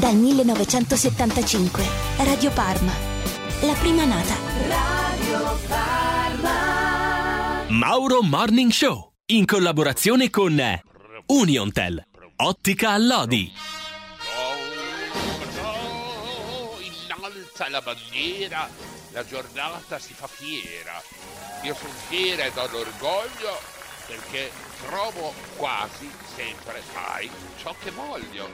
dal 1975. Radio Parma, la prima nata. Radio Parma. Mauro Morning Show, in collaborazione con Uniontel, Ottica Allodi. Innalza la bandiera, la giornata si fa fiera. Io sono fiera e do l'orgoglio perché trovo quasi sempre mai ciò che voglio.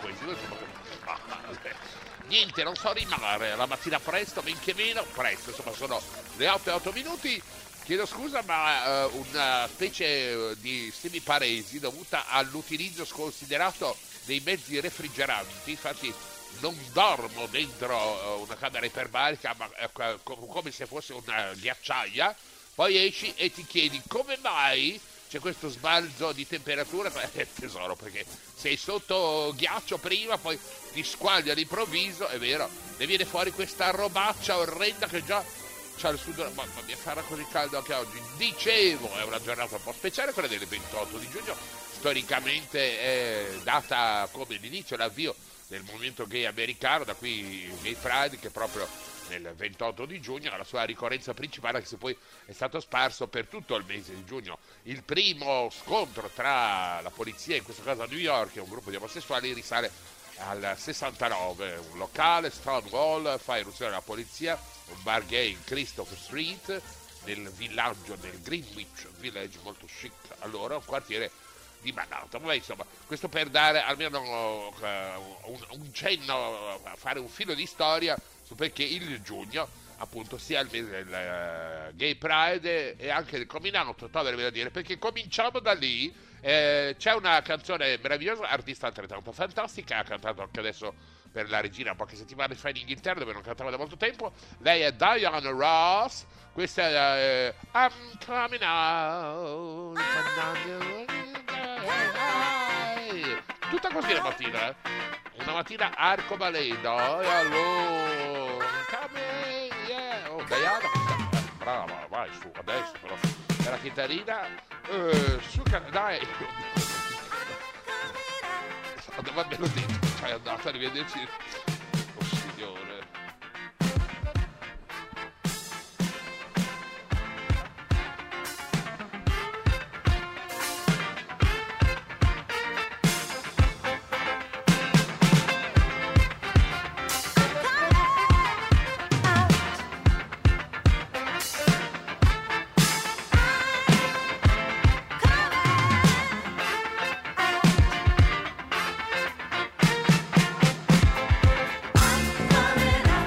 Niente, non so rimare la mattina presto, benché meno presto, insomma sono le 8:08 minuti. Chiedo scusa, ma una specie di semiparesi dovuta all'utilizzo sconsiderato dei mezzi refrigeranti. Infatti non dormo dentro una camera iperbarica, ma come se fosse una ghiacciaia. Poi esci e ti chiedi come mai c'è questo sbalzo di temperatura. Tesoro, perché sei sotto ghiaccio prima, poi ti squaglia all'improvviso, è vero, ne viene fuori questa robaccia orrenda che già c'ha il sudore. Mamma mia, farà così caldo anche oggi. Dicevo, è una giornata un po' speciale, quella del 28 di giugno, storicamente è data come l'inizio, l'avvio del movimento gay americano, da qui il Gay Pride, che proprio nel 28 di giugno ha la sua ricorrenza principale, che poi è stato sparso per tutto il mese di giugno. Il primo scontro tra la polizia, in questo caso a New York, e un gruppo di omosessuali risale al 69. Un locale, Stonewall, fa irruzione la polizia, un bar gay in Christopher Street, nel villaggio del Greenwich Village, molto chic allora, un quartiere di Manhattan. Ma insomma, questo per dare almeno un cenno, a fare un filo di storia su perché il giugno appunto sia il mese del Gay Pride e anche del coming out, da dire, perché cominciamo da lì. C'è una canzone meravigliosa, artista altrettanto fantastica, ha cantato anche adesso per la regina poche settimane fa in Inghilterra, dove non cantava da molto tempo. Lei è Diana Ross, questa è I'm Coming Out. Tutta così la mattina, una mattina arcobaleno, e allora coming, yeah. Oh, Diana, brava, vai su, adesso però la chitarrina, su, dai. Va bene, l'ho detto, è andata, arrivederci. Oh signore. Coming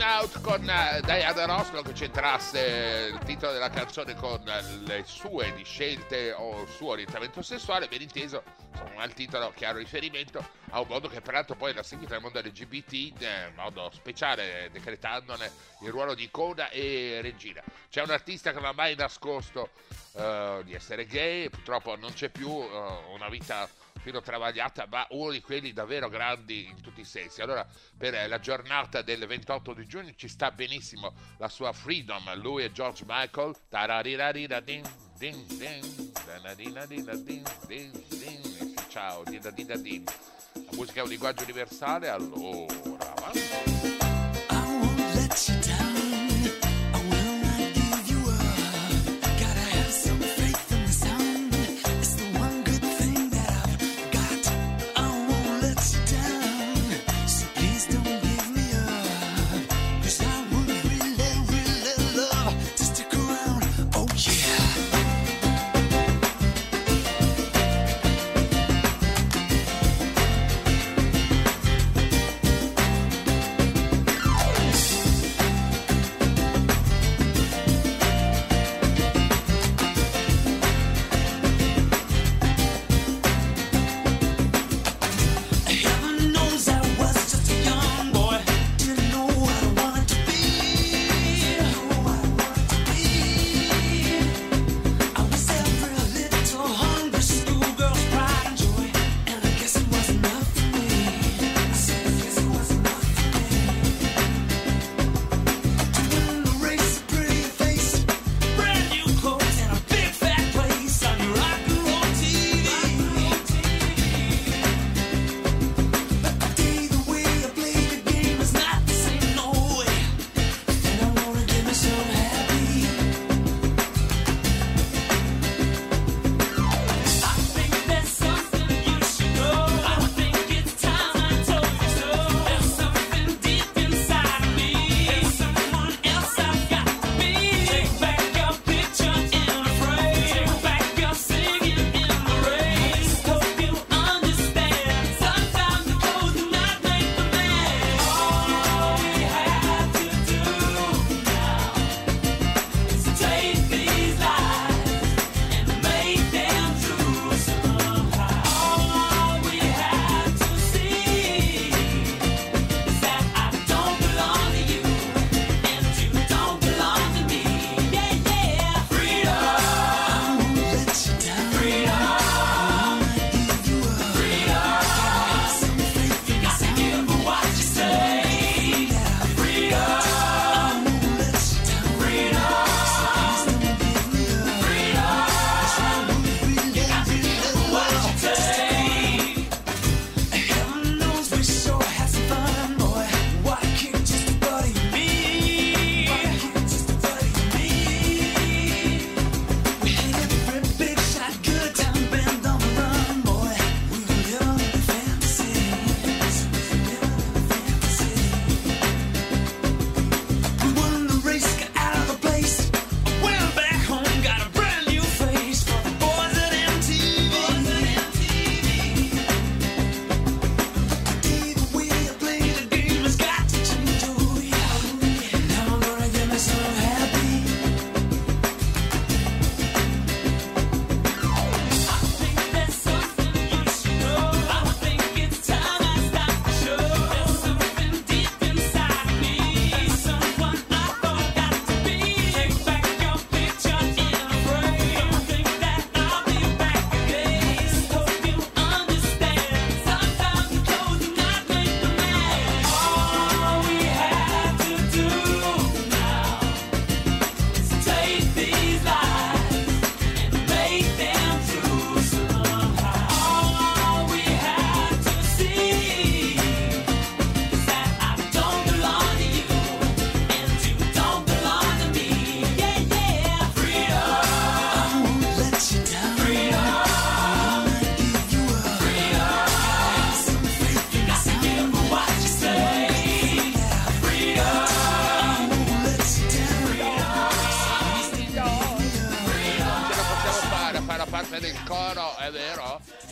Going Out con Diana Ross, non che c'entrasse il titolo della canzone con le sue di scelte o il suo orientamento sessuale, ben inteso, insomma, il titolo chiaro riferimento a un mondo che peraltro poi l'ha seguito nel mondo LGBT in modo speciale, decretandone il ruolo di icona e regina. C'è un artista che non ha mai nascosto di essere gay, purtroppo non c'è più, una vita fino travagliata, ma uno di quelli davvero grandi in tutti i sensi. Allora, per la giornata del 28 di giugno ci sta benissimo la sua Freedom, lui e George Michael. Ciao, la musica è un linguaggio universale, allora avanti.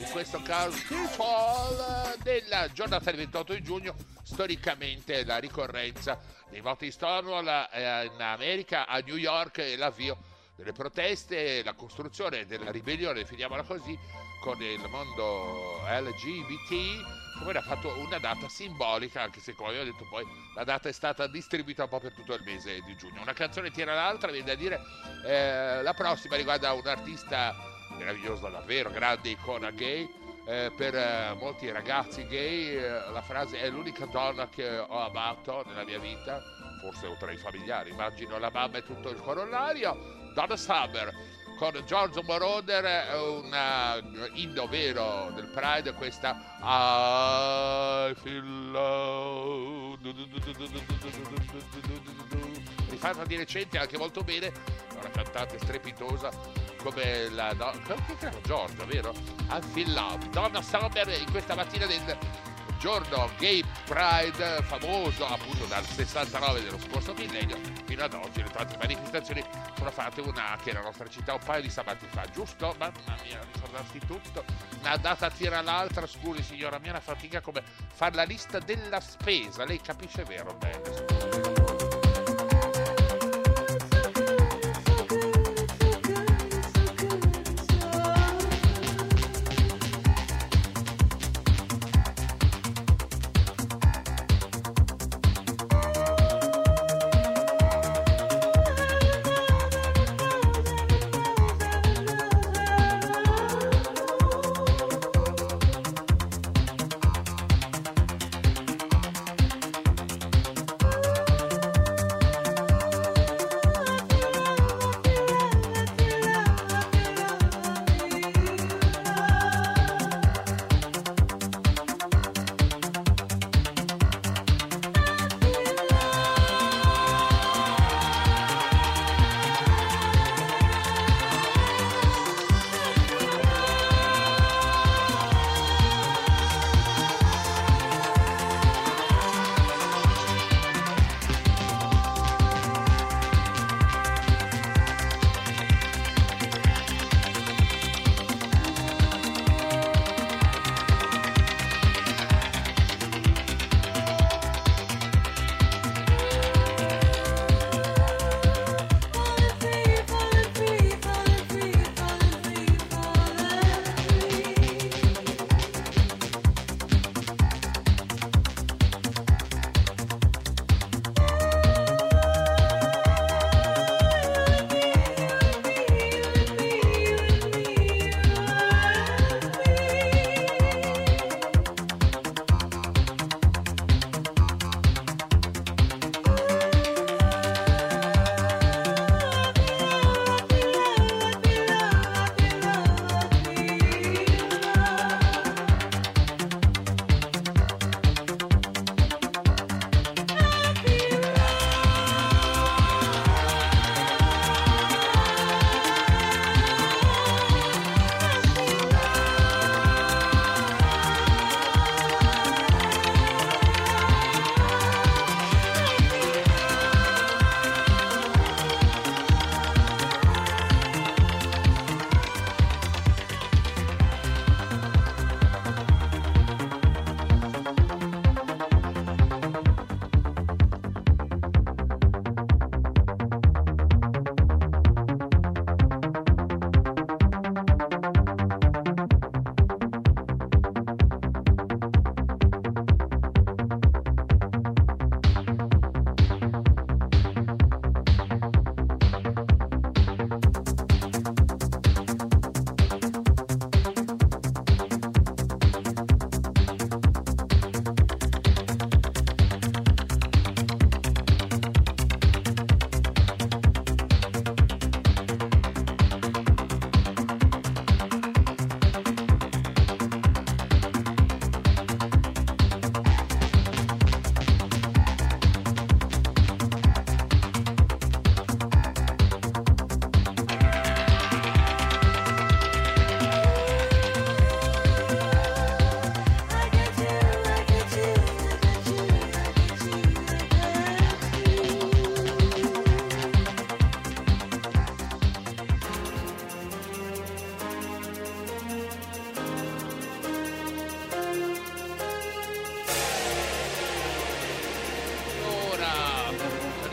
in questo caso Fall, nella giornata del 28 di giugno, storicamente la ricorrenza dei voti di Stonewall in America, a New York, e l'avvio delle proteste, la costruzione della ribellione, definiamola così, con il mondo LGBT, come ha fatto una data simbolica, anche se, come ho detto, poi la data è stata distribuita un po' per tutto il mese di giugno. Una canzone tira l'altra, viene da dire. La prossima riguarda un artista meraviglioso, davvero grande icona gay. Per molti ragazzi gay la frase è l'unica donna che ho amato nella mia vita, forse oltre ai familiari, immagino la mamma e tutto il corollario. Donna Summer con Giorgio Moroder, un inno vero del Pride, questa I Feel Love, rifatta di recente anche molto bene, una cantante strepitosa come la che era Giorgio, vero? I Feel Love, Donna Summer, in questa mattina del giorno Gay Pride, famoso appunto dal 69 dello scorso millennio fino ad oggi. Le tante manifestazioni sono fatte anche nella nostra città un paio di sabati fa, giusto? Mamma mia, ricordarsi tutto, una data tira l'altra. Scusi signora mia, una fatica come fare la lista della spesa, lei capisce, vero? Bene.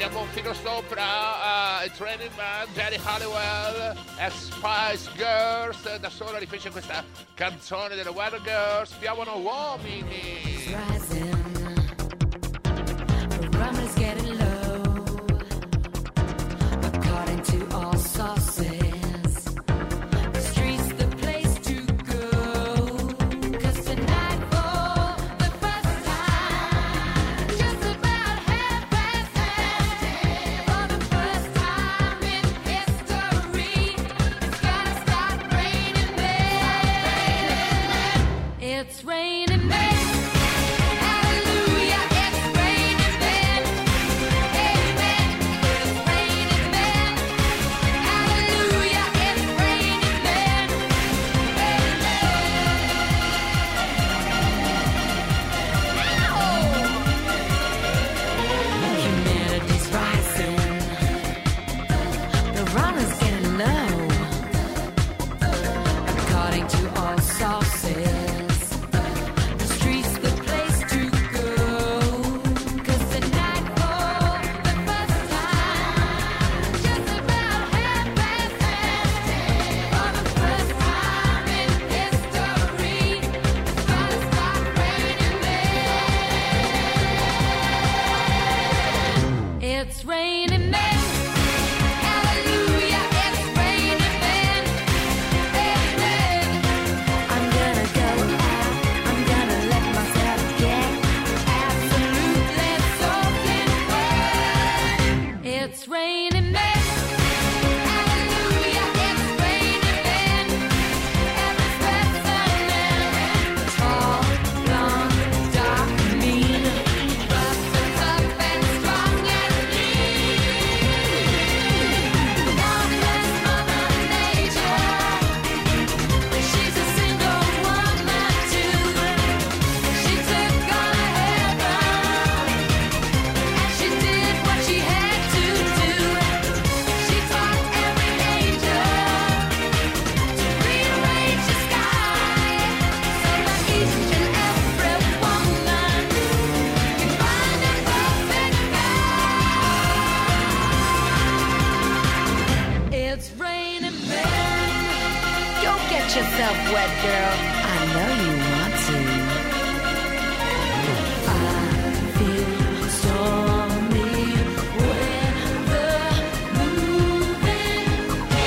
abbiamo un filo sopra, It's Raining Man, Geri Halliwell, Spice Girls, da sola rifece questa canzone delle Weather Girls, piovono uomini. It's raining men. Hallelujah, it's raining men. Amen. It's raining men. Hallelujah, it's raining men. Amen. Humanity's rising. The runners getting low. According to all sources. It's raining men. Hallelujah, it's raining men. Amen. I'm gonna go out. I'm gonna let myself get absolutely soaking wet. It's raining men. Hallelujah, it's raining men. Every specimen, tall, blonde, dark, mean, rough and tough and strong and she's a single woman too. She took on a heaven, and she did what she had to do. She taught every angel to rearrange the sky, so that each and every woman can find a perfect guy. It's raining men. Don't get yourself wet, girl. I know you want to. I feel stormy weather moving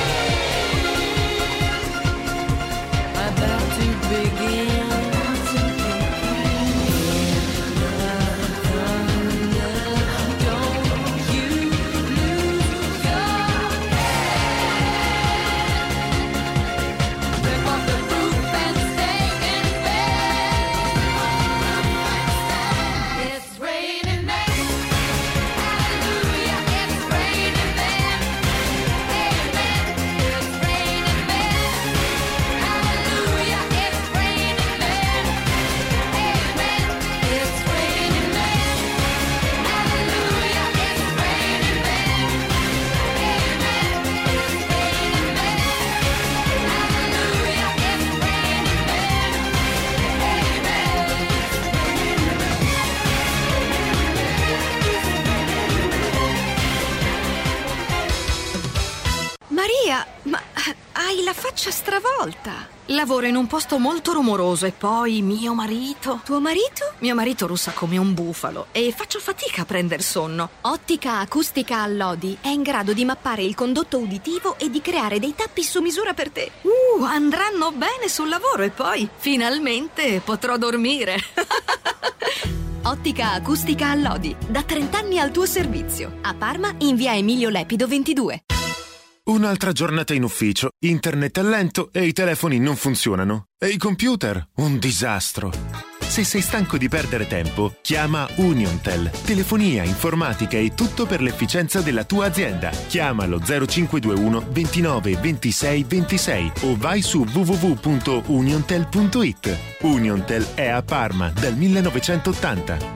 about to begin. Don't you lose your head. Rip off the roof and stay in bed. It's raining men. Hallelujah, it's raining men. Amen. It's raining men. Hallelujah, it's raining men. Amen. It's raining men. Hallelujah, it's raining men. Amen. It's raining men. Hallelujah, it's raining Maria, ma hai la faccia stravolta. Lavoro in un posto molto rumoroso e poi mio marito. Tuo marito? Mio marito russa come un bufalo e faccio fatica a prender sonno. Ottica Acustica Allodi è in grado di mappare il condotto uditivo e di creare dei tappi su misura per te. Andranno bene sul lavoro e poi finalmente potrò dormire. Ottica Acustica Allodi, da 30 anni al tuo servizio. A Parma in via Emilio Lepido 22. Un'altra giornata in ufficio, internet è lento e i telefoni non funzionano. E i computer? Un disastro. Se sei stanco di perdere tempo, chiama Uniontel. Telefonia, informatica e tutto per l'efficienza della tua azienda. Chiamalo 0521 29 26 26 o vai su www.uniontel.it. Uniontel è a Parma dal 1980.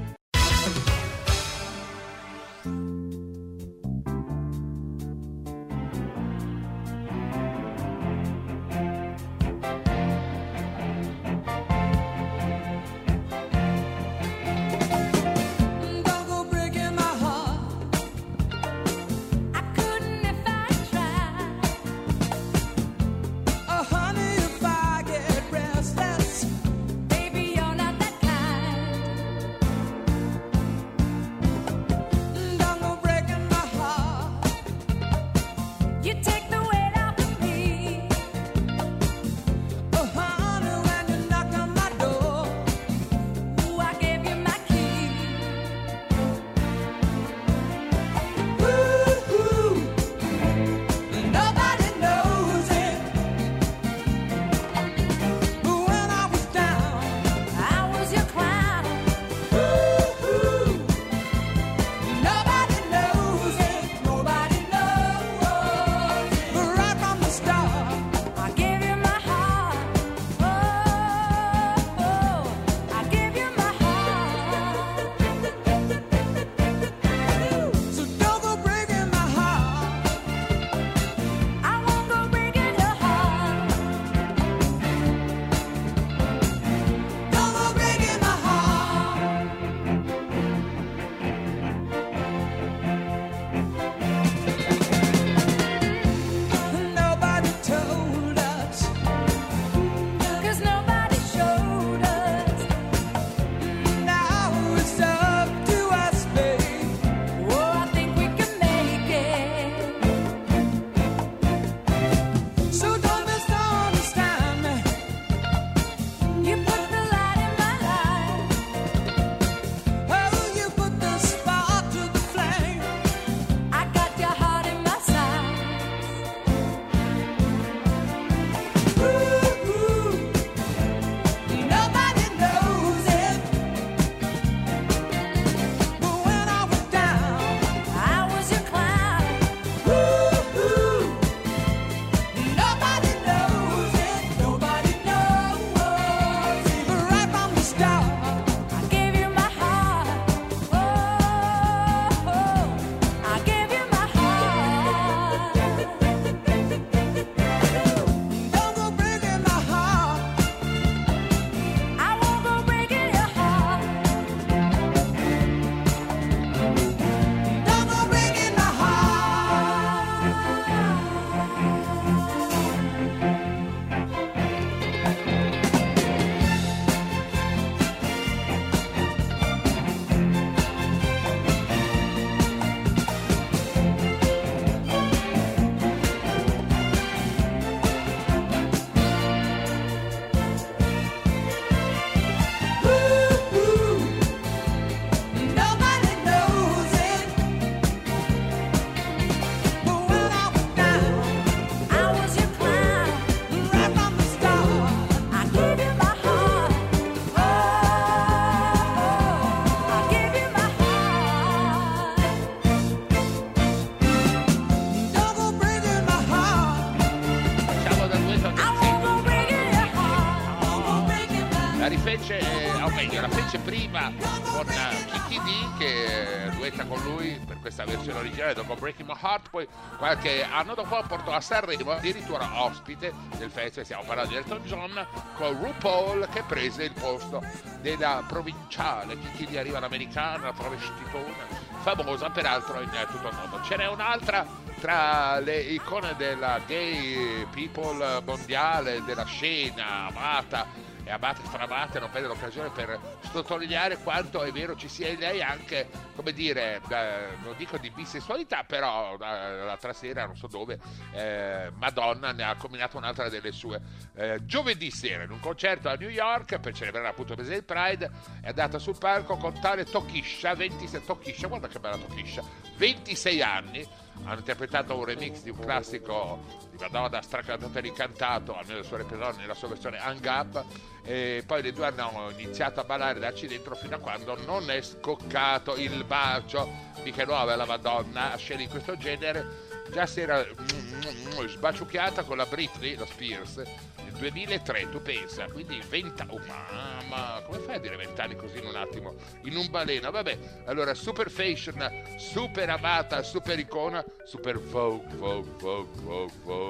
invece prima con Kiki D, che duetta con lui per questa versione originale dopo Breaking My Heart. Poi qualche anno dopo portò a Sanremo addirittura ospite del festival, stiamo parlando di Elton John, con RuPaul, che prese il posto della provinciale. Kiki D arriva l'americana, la travestitona, famosa peraltro in tutto il mondo. Ce n'è un'altra tra le icone della gay people mondiale, della scena, amata e stramate, non perde l'occasione per sottolineare quanto è vero ci sia in lei anche, come dire, non dico di bisessualità, però l'altra sera, non so dove, Madonna ne ha combinato un'altra delle sue. Giovedì sera in un concerto a New York per celebrare appunto il mese del Pride è andata sul palco con tale Tokisha, 26, Tokisha, guarda che bella Tokisha, 26 anni. Hanno interpretato un remix di un classico di Madonna stracantata e ricantato, almeno il suo repertorio nella sua versione Hang Up, e poi le due hanno iniziato a ballare e darci dentro fino a quando non è scoccato il bacio. Mica nuova la Madonna a scene in questo genere, già si era sbaciucchiata con la Britney, la Spears, nel 2003, tu pensa, quindi 20 anni, oh mamma, come fai a dire 20 anni così in un attimo, in un baleno? Vabbè, allora super fashion, super amata, super icona, super Vogue,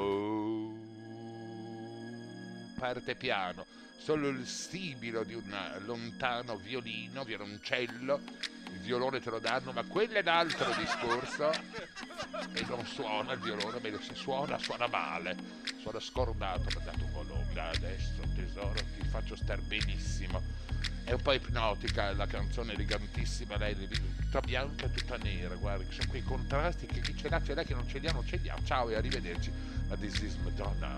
parte piano, solo il sibilo di un lontano violoncello, il violone te lo danno, ma quello è un altro discorso, e non suona il violone, ma se suona male, suona scordato. Mi ha dato un volume adesso, tesoro, ti faccio star benissimo. È un po' ipnotica la canzone, elegantissima, lei tutta bianca, tutta nera, guarda, sono quei contrasti che chi ce l'ha, che non ce li ha, non ce li ha. Ciao e arrivederci. Ma this is Madonna.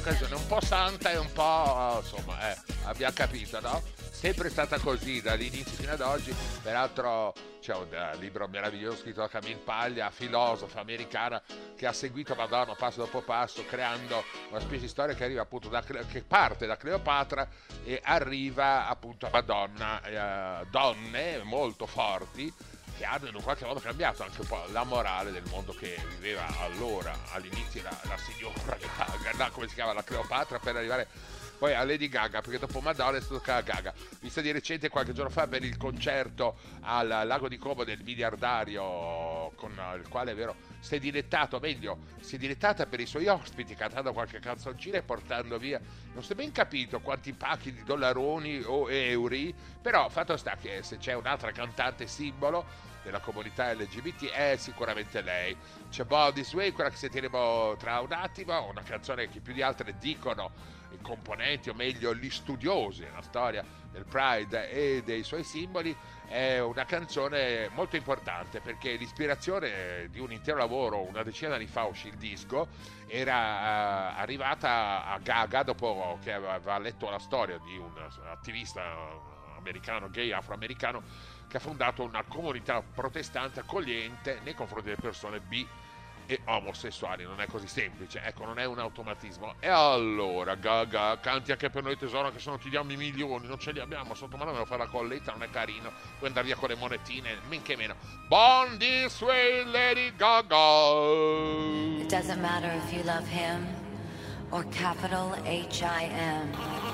occasione, un po' santa e un po', insomma, abbiamo capito, no? Sempre stata così dall'inizio fino ad oggi. Peraltro c'è un libro meraviglioso scritto da Camille Paglia, filosofa americana, che ha seguito Madonna passo dopo passo, creando una specie di storia che arriva appunto che parte da Cleopatra e arriva appunto a Madonna, donne molto forti che hanno in un qualche modo cambiato anche un po' la morale del mondo che viveva allora, all'inizio la signora Gaga, come si chiama, la Cleopatra, per arrivare poi a Lady Gaga, perché dopo Madonna è stato Gaga. Vista di recente qualche giorno fa per il concerto al Lago di Como del miliardario, con il quale è vero si è dilettato, meglio si è dilettata per i suoi ospiti, cantando qualche canzoncina e portando via non si è ben capito quanti pacchi di dollaroni o euro, però fatto sta che se c'è un'altra cantante simbolo della comunità LGBT è sicuramente lei. C'è Born This Way, quella che sentiremo tra un attimo, una canzone che più di altre dicono i componenti, o meglio gli studiosi della storia del Pride e dei suoi simboli. È una canzone molto importante perché l'ispirazione di un intero lavoro, una decina di anni fa uscì il disco, era arrivata a Gaga dopo che aveva letto la storia di un attivista americano, gay afroamericano, che ha fondato una comunità protestante accogliente nei confronti delle persone bi e omosessuali. Non è così semplice, ecco, non è un automatismo. E allora Gaga, canti anche per noi tesoro, che se no ti diamo i milioni, non ce li abbiamo sotto mano, devo fare la colletta, non è carino, puoi andare via con le monetine, men che meno. Born This Way, Lady Gaga. It doesn't matter if you love him or capital H-I-M.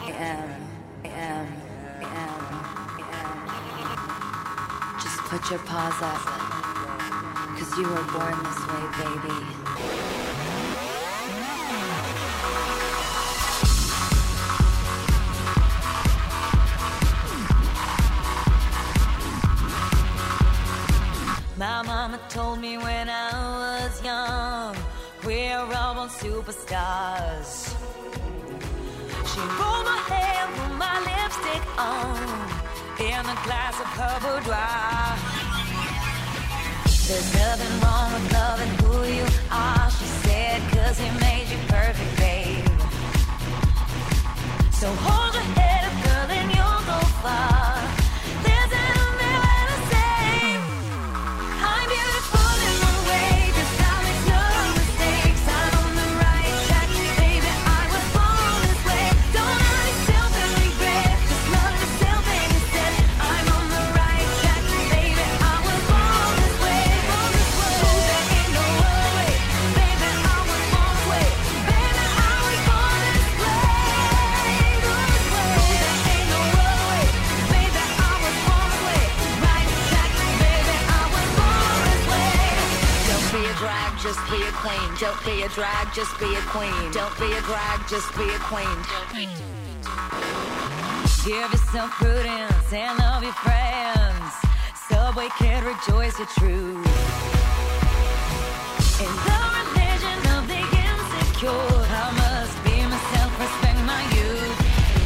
Just put your paws up, 'cause you were born this way, baby. My mama told me when I was young, we're all born superstars. She rolled my hair, put my lipstick on, in a glass of her boudoir. There's nothing wrong with loving who you are, she said, 'cause he made you perfect, babe. So hold your head up, girl, and you'll go far. Listen to me when I say I'm beautiful in my way, 'cause I make no mistakes. I'm on the right track, baby, I was born this way. Don't hurt yourself and regret, just love yourself and instead. I'm on the right track, baby, I was born this way. Oh, there ain't no other way, baby, I was born this way. Baby, I was born this way. Oh, there ain't no other way, baby, I was born this way. Right track, baby, I was born this way. Don't be a drag, just be a queen. Don't be a drag, just be a queen. Don't be a drag, just be a queen. Give yourself prudence and love your friends. Subway kid, rejoice your truth. In the religion of the insecure, I must be myself, respect my youth.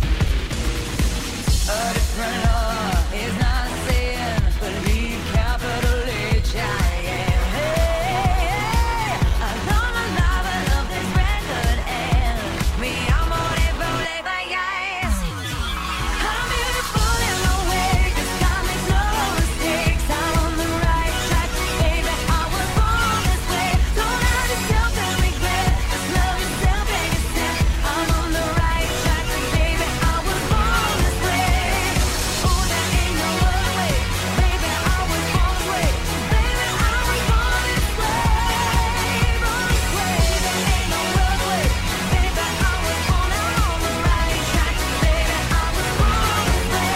A different law is not a sin, believe capital H-I-M. Hey, I love my life, I love this record, and me, I'm on it, rolling my eyes. I'm beautiful in my way, 'cause God makes no mistakes. I'm on the right track, baby, I was born this way. Don't hurt yourself and regret, just love yourself and yourself. I'm on the right track, baby, I was born this way. Oh, there ain't no other way, baby, I was born this way. Baby, I was born this way. Born this way, there ain't no other way, baby, I was born. I'm on the right track, baby, I was born this way.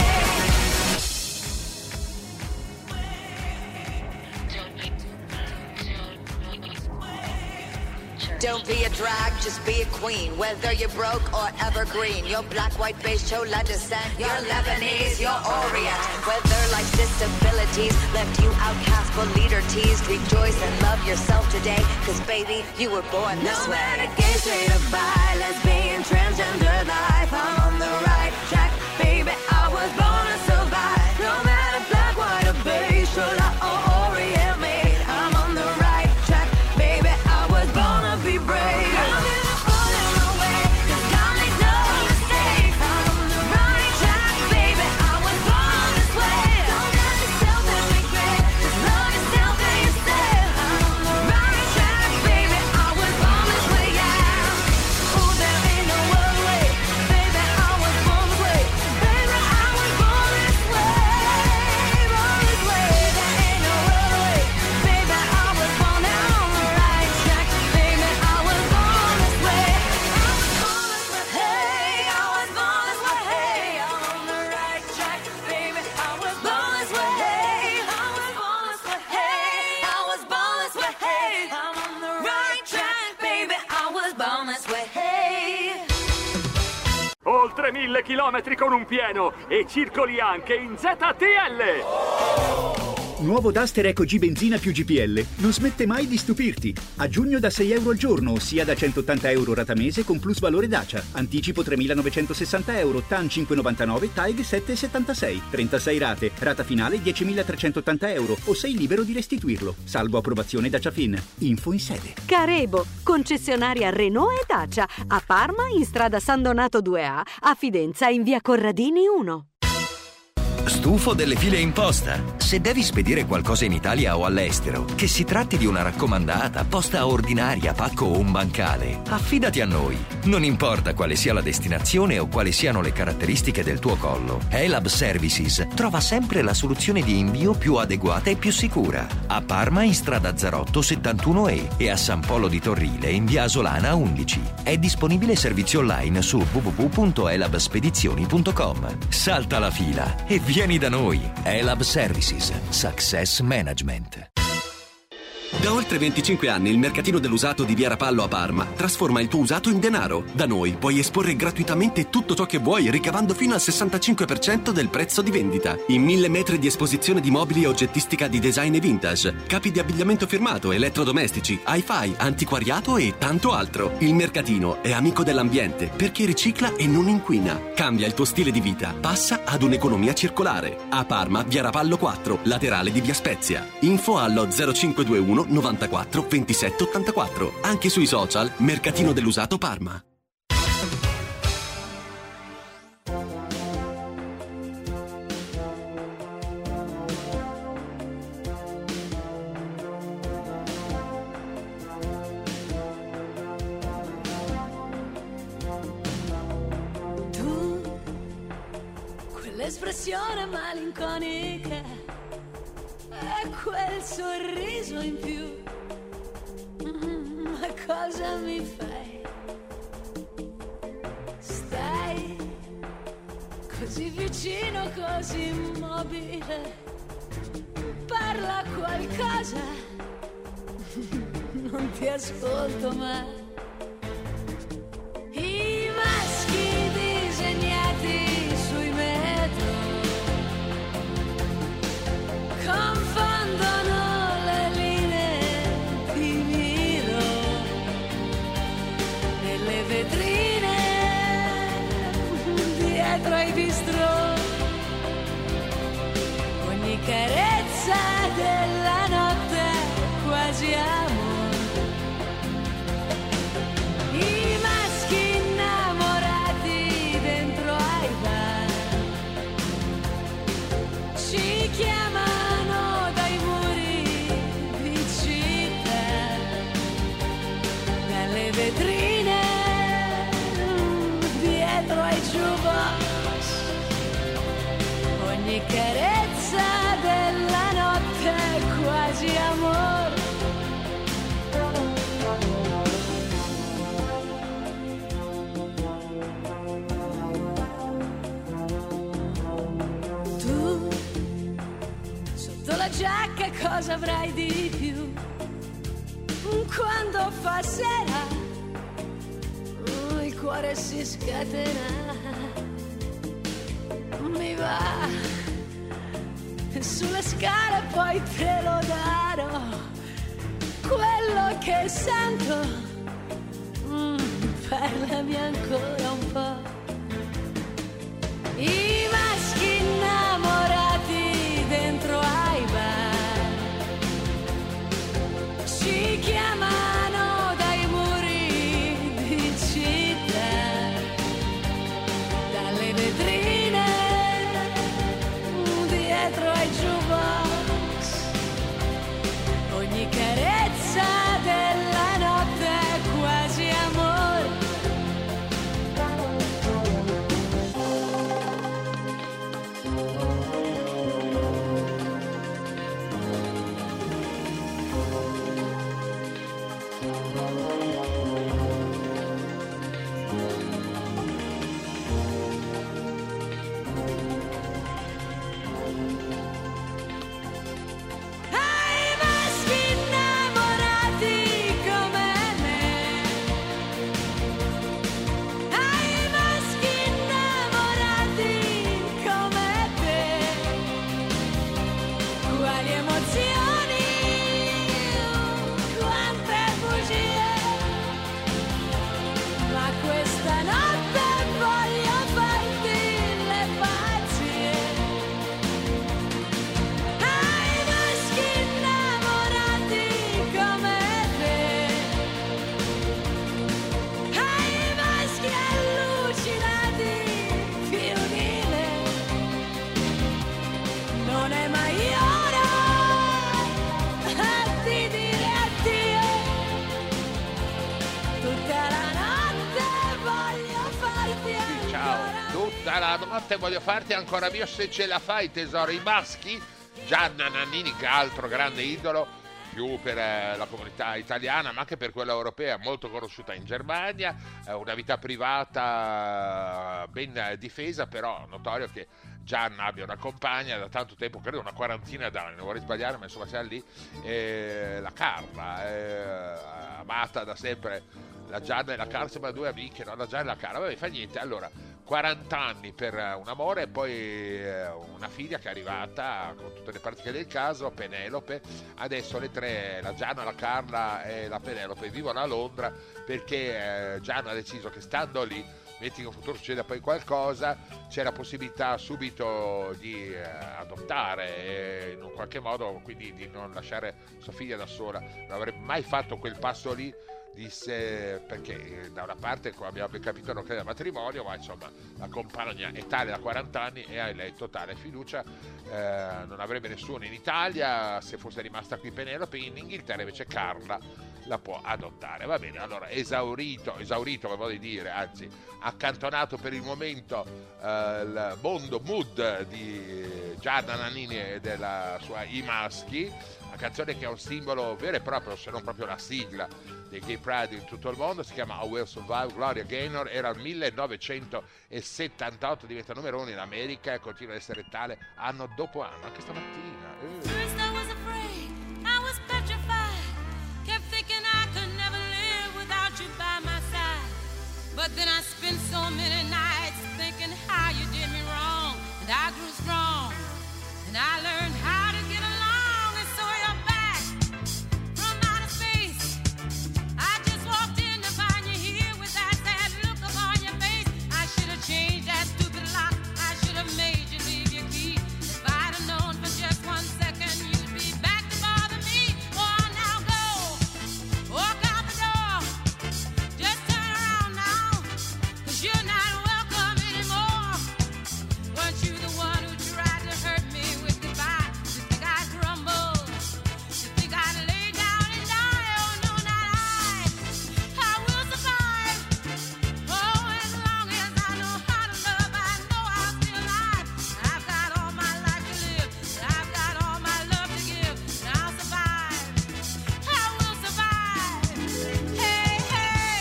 Don't be a drag, just be a queen. Whether you're broke or evergreen, you're black, white, beige, chola descent, you're Lebanese, you're Orient. Whether life's disabilities left you outcast but leader teased, rejoice and love yourself today, 'cause baby, you were born this way. No matter gay, straight or bi, lesbian, transgender life, I'm on the right track, baby, I was born to survive. No matter black, white or beige, chola or Orient made, I'm on the right track, baby, I was born to be brave. I'm beautiful in my way, 'cause oltre 1000 chilometri con un pieno e circoli anche in ZTL. Nuovo Duster Eco G benzina più GPL. Non smette mai di stupirti. A giugno da 6 euro al giorno, ossia da 180 euro rata mese con plus valore Dacia. Anticipo 3.960 euro, TAN 5,99, TAEG 7,76. 36 rate, rata finale 10.380 euro o sei libero di restituirlo. Salvo approvazione Dacia Fin. Info in sede. Carebo, concessionaria Renault e Dacia. A Parma in strada San Donato 2A. A Fidenza in via Corradini 1. Stufo delle file in posta? Se devi spedire qualcosa in Italia o all'estero, che si tratti di una raccomandata, posta ordinaria, pacco o un bancale, affidati a noi. Non importa quale sia la destinazione o quali siano le caratteristiche del tuo collo, ELAB Services trova sempre la soluzione di invio più adeguata e più sicura. A Parma in strada Zarotto 71E e a San Polo di Torrile in via Asolana 11. È disponibile servizio online su www.elabspedizioni.com. Salta la fila e vieni da noi. ELAB Services. Success Management. Da oltre 25 anni il mercatino dell'usato di Via Rapallo a Parma trasforma il tuo usato in denaro. Da noi puoi esporre gratuitamente tutto ciò che vuoi, ricavando fino al 65% del prezzo di vendita. In 1000 metri di esposizione di mobili e oggettistica di design e vintage, capi di abbigliamento firmato, elettrodomestici, hi-fi, antiquariato e tanto altro. Il mercatino è amico dell'ambiente perché ricicla e non inquina. Cambia il tuo stile di vita, passa ad un'economia circolare. A Parma, Via Rapallo 4, laterale di Via Spezia. Info allo 0521 94 27 84. Anche sui social Mercatino dell'Usato Parma. Tu, quell'espressione malinconica e quel sorriso in più, ma cosa mi fai? Stai così vicino, così immobile, parla qualcosa, non ti ascolto mai. I maschi disegnati sui metro confondono le linee di miro nelle vetrine dietro ai bistrò. Ogni carezza della notte è quasi amore. I maschi innamorati dentro ai bar ci chiamano dai muri di città, dalle vetrine dietro ai jukebox. Ogni carezza della notte è quasi amore. Tu sotto la giacca cosa avrai di più? Quando fa sera il cuore si scatena. Mi va sulle scale, poi te lo darò. Quello che sento, parlami ancora un po'. I maschi innamorati dentro ai bar ci chiamano dai muri di città, dalle vetrine dietro ai jukebox. Ogni carezza della notte è quasi amore. notte voglio farti ancora mio se ce la fai tesoro. I maschi, Gianna Nannini, che altro grande idolo, più per la comunità italiana ma anche per quella europea, molto conosciuta in Germania, una vita privata ben difesa, però notorio che Gianna abbia una compagna da tanto tempo, credo una quarantina d'anni, non vorrei sbagliare, ma insomma siamo lì, la Carla, amata da sempre, la Gianna e la Carla, sembra due amiche, no? La Gianna e la Carla, vabbè, fa niente. Allora, 40 anni per un amore e poi una figlia che è arrivata con tutte le pratiche del caso, Penelope. Adesso le tre, la Gianna, la Carla e la Penelope, vivono a Londra perché Gianna ha deciso che stando lì, metti che in futuro succeda poi qualcosa, c'è la possibilità subito di adottare e in un qualche modo quindi di non lasciare sua figlia da sola. Non avrebbe mai fatto quel passo lì, disse, perché da una parte, come abbiamo ben capito, non crede al matrimonio, ma insomma la compagna è tale da 40 anni e ha lei totale fiducia, non avrebbe nessuno in Italia, se fosse rimasta qui Penelope, in Inghilterra invece Carla la può adottare. Va bene, allora esaurito come voglio dire, anzi accantonato per il momento il mood di Gianna Nannini e della sua I Maschi, una canzone che è un simbolo vero e proprio, se non proprio la sigla dei Gay Pride in tutto il mondo, si chiama I Will Survive. Gloria Gaynor, era il 1978, diventa numero 1 in America e continua ad essere tale anno dopo anno, anche stamattina. First I was afraid, I was petrified, kept thinking I could never live without you by my side. But then I spent so many nights thinking how you did me wrong, and I grew strong, and I learned how to get along, and so you're back from outer space. I just walked in to find you here with that sad look upon your face. I should have changed that stupid lock, I should have made you leave your key. If I'd have known for just 1 second you'd be back to bother me. Oh, now go, walk out the door, just turn around now, 'cause you're not welcome anymore. Weren't you the one who tried to hurt me with goodbye? You think I'd crumble? You think I'd lay down and die? Oh no, not I will survive. Oh, as long as I know how to love, I know I'll be alive. I've got all my life to live, I've got all my love to give, and I'll survive. I will survive. Hey, hey.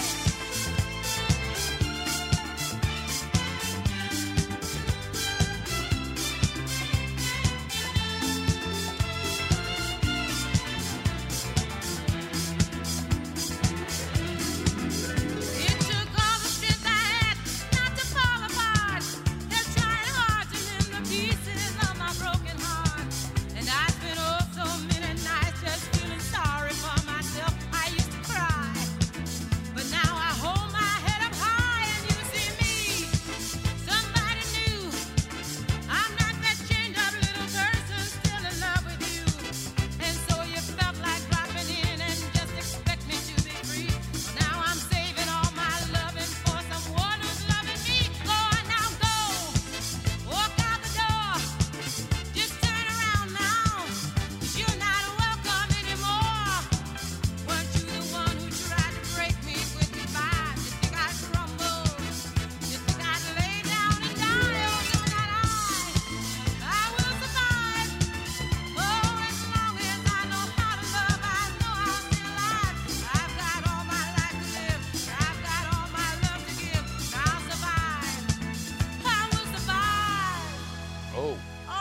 It took all the strength I had not to fall apart. They're trying hard to mend the pieces of my broken heart. And I spent oh so many nights just feeling sorry for myself. I used to cry, but now I hold my head up high and you see me, somebody new. I'm not that chained up little person still in love with you. And so you felt like dropping in and just expect me to be free. Now I'm saving all my loving for someone who's loving me. Go on now, go, walk out the door, just turn around now, 'cause you're not welcome anymore. Weren't you the one who tried to break me with goodbye? You think I'd crumble? You think I'd lay down and die? Oh no, not I will survive. Oh, as long as I know how to love, I know I'll be alive. I've got all my life to live, I've got all my love to give, and I'll survive. I will survive. Oh,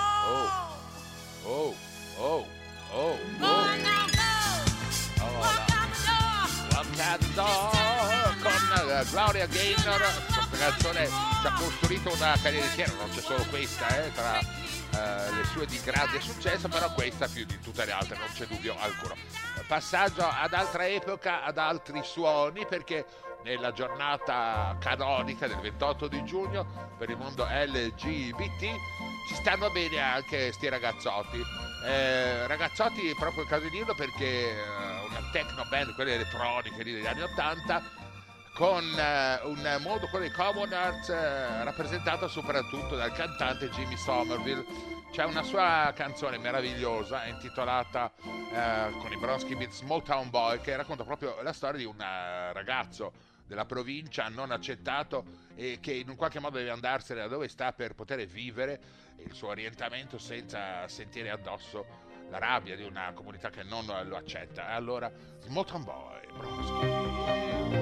oh, oh, oh, Go on now, go, walk out the door. con Gloria Gaynor. Questa canzone ci ha costruito una carriera intera, non c'è solo questa tra le sue di grande successo, però questa più di tutte le altre, non c'è dubbio alcuno. Passaggio ad altra epoca, ad altri suoni, perché nella giornata canonica del 28 di giugno per il mondo LGBT ci stanno bene anche sti ragazzotti. Ragazzotti è proprio il caso di dirlo, perché una techno band, quelle elettroniche lì degli anni 80, con un modo, quello di Common Arts, rappresentato soprattutto dal cantante Jimmy Somerville. C'è una sua canzone meravigliosa intitolata con i Bronski Beats Small Town Boy, che racconta proprio la storia di un ragazzo della provincia hanno non accettato e che in un qualche modo deve andarsene da dove sta per poter vivere il suo orientamento senza sentire addosso la rabbia di una comunità che non lo accetta. Allora, Motown Boy, Bronski.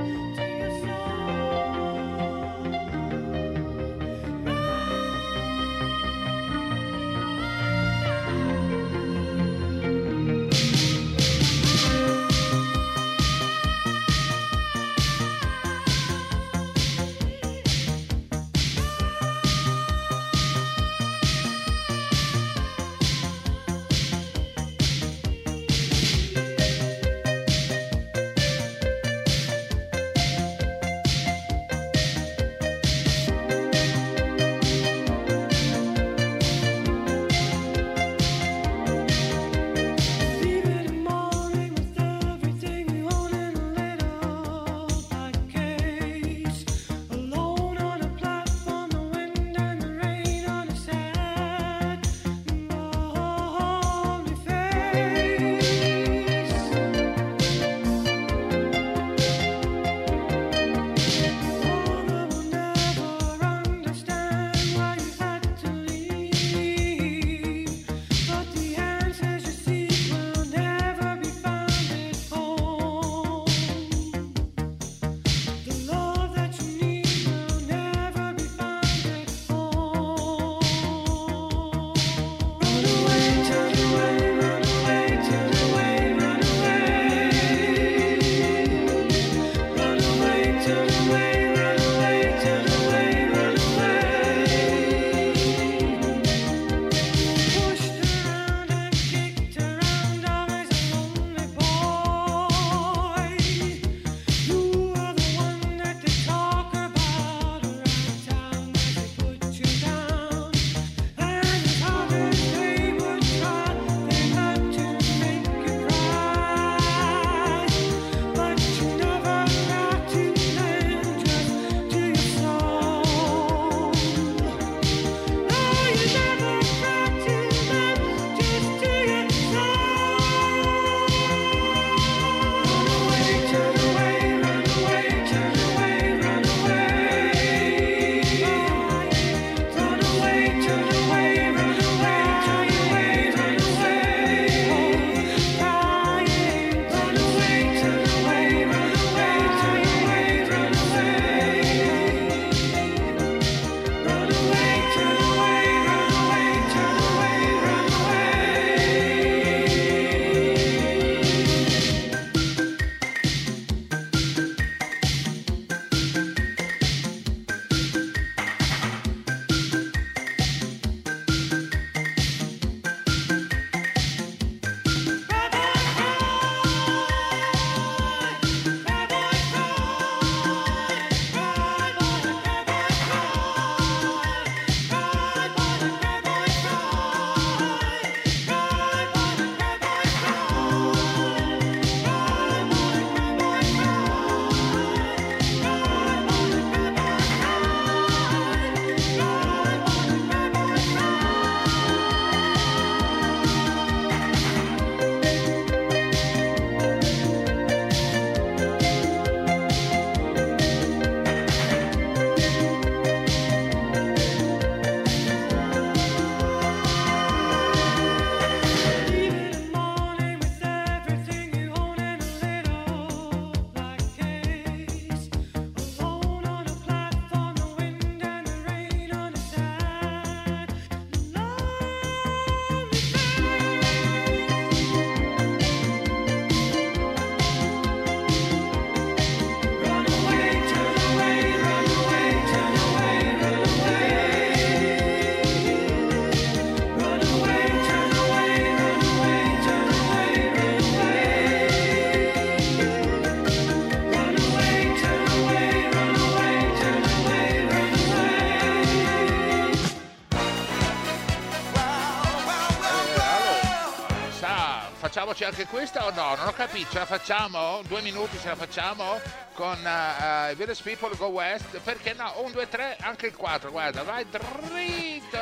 facciamoci anche questa o no? Non ho capito, ce la facciamo? 2 minuti ce la facciamo? Con Village People Go West? Perché no? 1, 2, 3, anche il 4, guarda, vai dritto!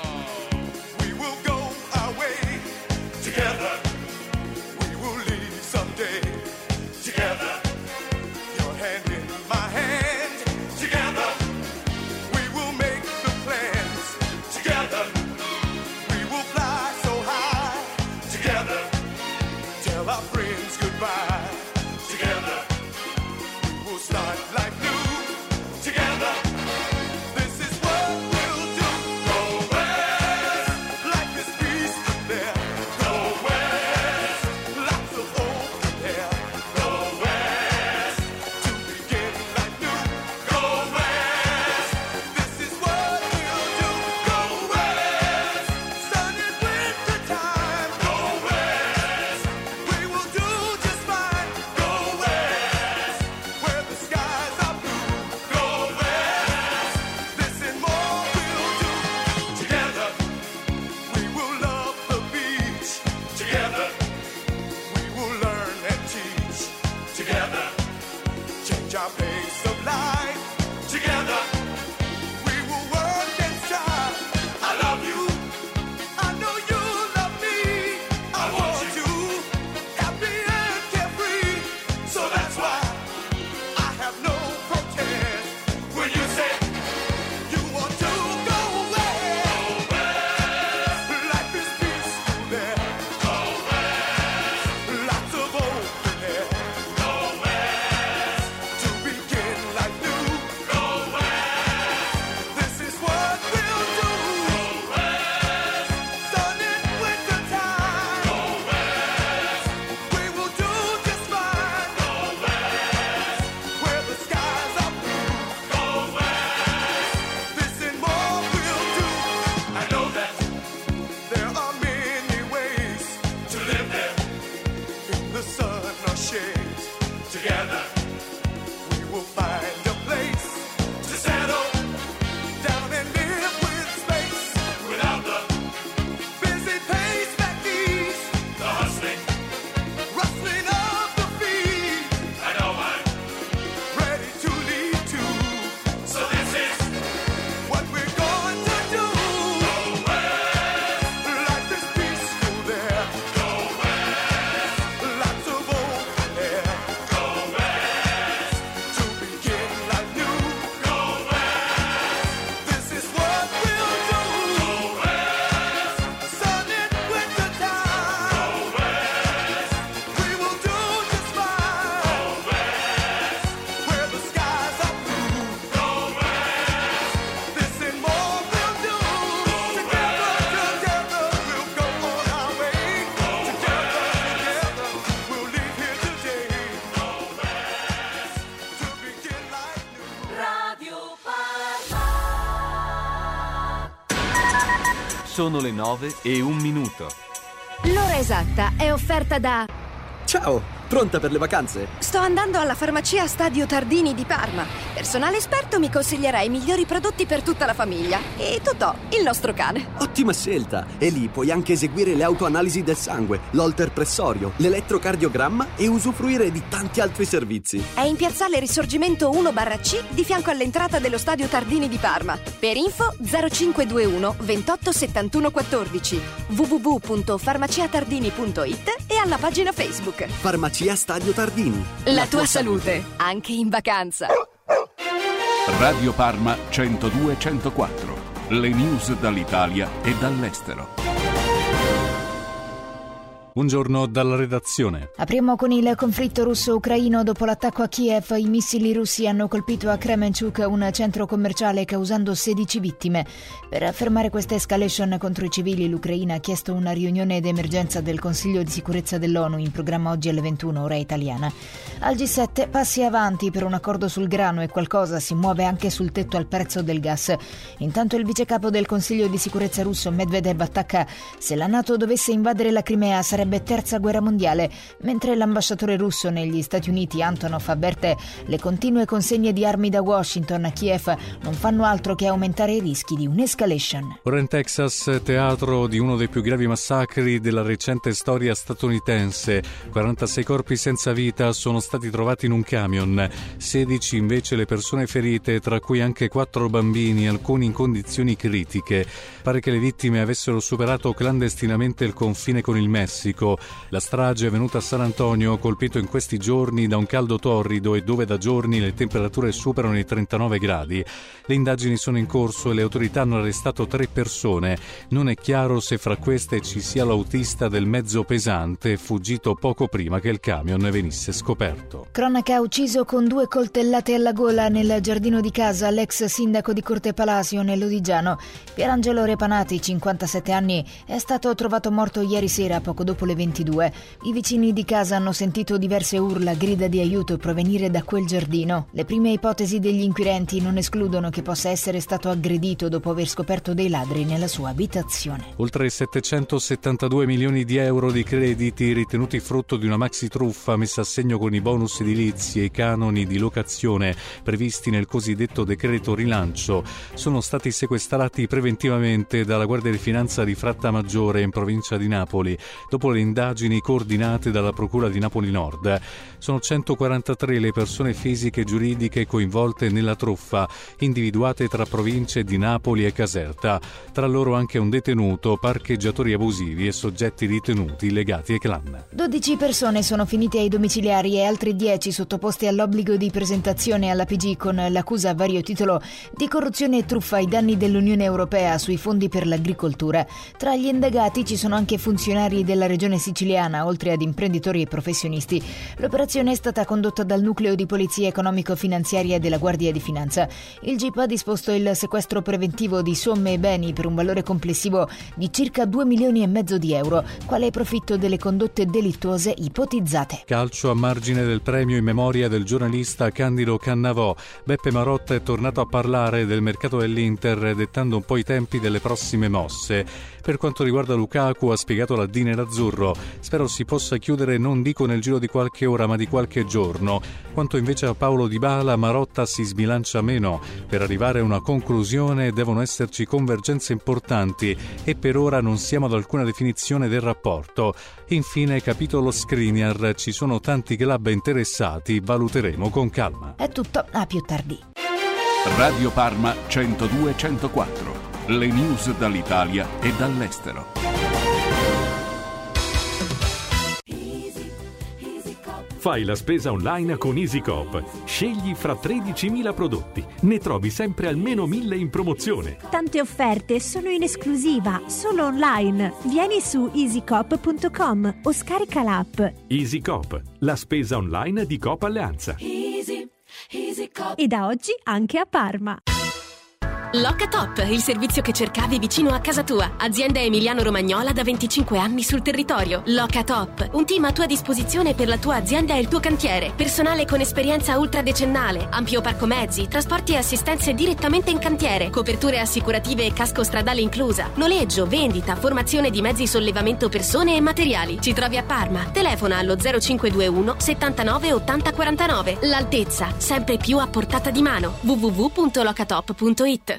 We will go our way together. We will leave someday together. Your hand in Sono le 9:01. L'ora esatta è offerta da... Ciao, pronta per le vacanze? Sto andando alla farmacia Stadio Tardini di Parma. Personale esperto mi consiglierà i migliori prodotti per tutta la famiglia. E Totò, il nostro cane. Ottima scelta! E lì puoi anche eseguire le autoanalisi del sangue, l'holter pressorio, l'elettrocardiogramma e usufruire di tanti altri servizi. È in piazzale Risorgimento 1/C di fianco all'entrata dello Stadio Tardini di Parma. Per info 0521 28 71 14 www.farmaciatardini.it e alla pagina Facebook. Farmacia Stadio Tardini. La tua salute, anche in vacanza. Radio Parma 102-104. Le news dall'Italia e dall'estero. Buongiorno dalla redazione. Apriamo con il conflitto russo-ucraino. Dopo l'attacco a Kiev, i missili russi hanno colpito a Kremenchuk un centro commerciale causando 16 vittime. Per fermare questa escalation contro i civili, l'Ucraina ha chiesto una riunione d'emergenza del Consiglio di sicurezza dell'ONU in programma oggi alle 21 ora italiana. Al G7 passi avanti per un accordo sul grano e qualcosa si muove anche sul tetto al prezzo del gas. Intanto il vicecapo del Consiglio di sicurezza russo Medvedev attacca: se la NATO dovesse invadere la Crimea sarebbe terza guerra mondiale, mentre l'ambasciatore russo negli Stati Uniti Antonov avverte: le continue consegne di armi da Washington a Kiev non fanno altro che aumentare i rischi di un'escalation. Ora in Texas, teatro di uno dei più gravi massacri della recente storia statunitense. 46 corpi senza vita sono stati trovati in un camion, 16 invece le persone ferite, tra cui anche 4 bambini, alcuni in condizioni critiche. Pare che le vittime avessero superato clandestinamente il confine con il Messico. La strage è venuta a San Antonio, colpito in questi giorni da un caldo torrido e dove da giorni le temperature superano i 39 gradi. Le indagini sono in corso e le autorità hanno arrestato 3 persone. Non è chiaro se fra queste ci sia l'autista del mezzo pesante, fuggito poco prima che il camion venisse scoperto. Cronaca: ucciso con 2 coltellate alla gola nel giardino di casa l'ex sindaco di Corte Palacio nell'Odigiano. Pierangelo Repanati, 57 anni, è stato trovato morto ieri sera poco dopo le 22. I vicini di casa hanno sentito diverse urla, grida di aiuto provenire da quel giardino. Le prime ipotesi degli inquirenti non escludono che possa essere stato aggredito dopo aver scoperto dei ladri nella sua abitazione. Oltre 772 milioni di euro di crediti ritenuti frutto di una maxi truffa messa a segno con i bonus edilizi e i canoni di locazione previsti nel cosiddetto decreto rilancio sono stati sequestrati preventivamente dalla Guardia di Finanza di Frattamaggiore in provincia di Napoli dopo le indagini coordinate dalla Procura di Napoli Nord. Sono 143 le persone fisiche e giuridiche coinvolte nella truffa, individuate tra province di Napoli e Caserta, tra loro anche un detenuto, parcheggiatori abusivi e soggetti ritenuti legati ai clan. 12 persone sono finite ai domiciliari e altre 10 sottoposte all'obbligo di presentazione all'APG con l'accusa a vario titolo di corruzione e truffa ai danni dell'Unione Europea sui fondi per l'agricoltura. Tra gli indagati ci sono anche funzionari della regione siciliana, oltre ad imprenditori e professionisti. L'operazione è stata condotta dal nucleo di polizia economico-finanziaria della Guardia di Finanza. Il GIP ha disposto il sequestro preventivo di somme e beni per un valore complessivo di circa 2,5 milioni di euro, quale profitto delle condotte delittuose ipotizzate. Calcio a margine del premio in memoria del giornalista Candido Cannavò. Beppe Marotta è tornato a parlare del mercato dell'Inter, dettando un po' i tempi delle prossime mosse. Per quanto riguarda Lukaku, ha spiegato la D nerazzurro: spero si possa chiudere non dico nel giro di qualche ora ma di qualche giorno. Quanto invece a Paulo Dybala, Marotta si sbilancia meno. Per arrivare a una conclusione devono esserci convergenze importanti e per ora non siamo ad alcuna definizione del rapporto. Infine, capitolo Skriniar: ci sono tanti club interessati, valuteremo con calma. È tutto, a più tardi. Radio Parma 102-104. Le news dall'Italia e dall'estero. Fai la spesa online con EasyCoop. Scegli fra 13.000 prodotti. Ne trovi sempre almeno 1.000 in promozione. Tante offerte sono in esclusiva, solo online. Vieni su easycoop.com o scarica l'app. EasyCoop, la spesa online di Coop Alleanza. E da oggi anche a Parma. Locatop, il servizio che cercavi vicino a casa tua. Azienda emiliano-romagnola da 25 anni sul territorio. Locatop, un team a tua disposizione per la tua azienda e il tuo cantiere. Personale con esperienza ultradecennale, ampio parco mezzi, trasporti e assistenze direttamente in cantiere, coperture assicurative e casco stradale inclusa, noleggio, vendita, formazione di mezzi sollevamento persone e materiali. Ci trovi a Parma. Telefona allo 0521 79 80 49. L'altezza, sempre più a portata di mano. www.locatop.it.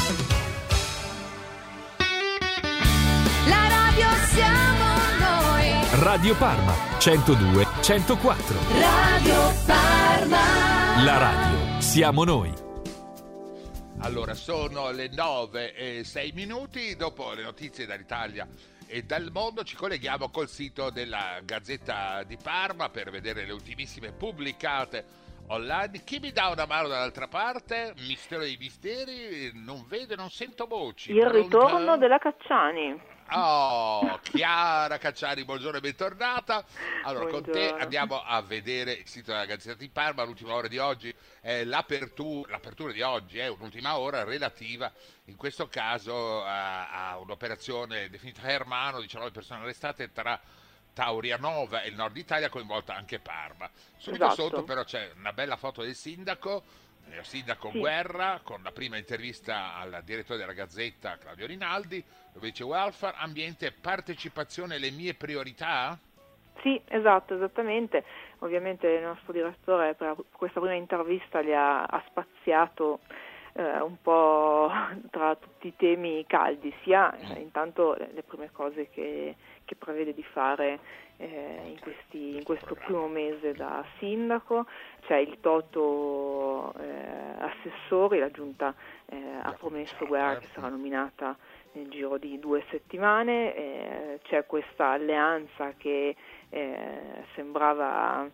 La radio siamo noi. Radio Parma 102 104. Radio Parma. La radio siamo noi. Allora, sono le 9:06. Dopo le notizie dall'Italia e dal mondo ci colleghiamo col sito della Gazzetta di Parma per vedere le ultimissime pubblicate online. Chi mi dà una mano dall'altra parte? Mistero dei misteri, non vedo, non sento voci. Il Pronto? ritorno della Cacciani. Oh, Chiara Cacciari, buongiorno e bentornata. Allora, con te Buongiorno. andiamo a vedere il sito della Gazzetta di Parma. L'ultima ora di oggi è l'apertura di oggi è un'ultima ora relativa, in questo caso, a un'operazione definita Hermano, 19 persone arrestate tra Taurianova e il nord Italia, coinvolta anche Parma. Subito Esatto. sotto però c'è una bella foto del sindaco, il sindaco Sì. Guerra, con la prima intervista al direttore della Gazzetta Claudio Rinaldi, dove dice: welfare, ambiente, partecipazione, le mie priorità? Sì, esatto, esattamente. Ovviamente il nostro direttore per questa prima intervista ha spaziato un po' tra tutti i temi caldi, sia intanto le prime cose che prevede di fare in questo primo mese da sindaco. C'è il toto assessori, la giunta ha promesso Guerra che sarà nominata nel giro di 2 settimane. C'è questa alleanza che sembrava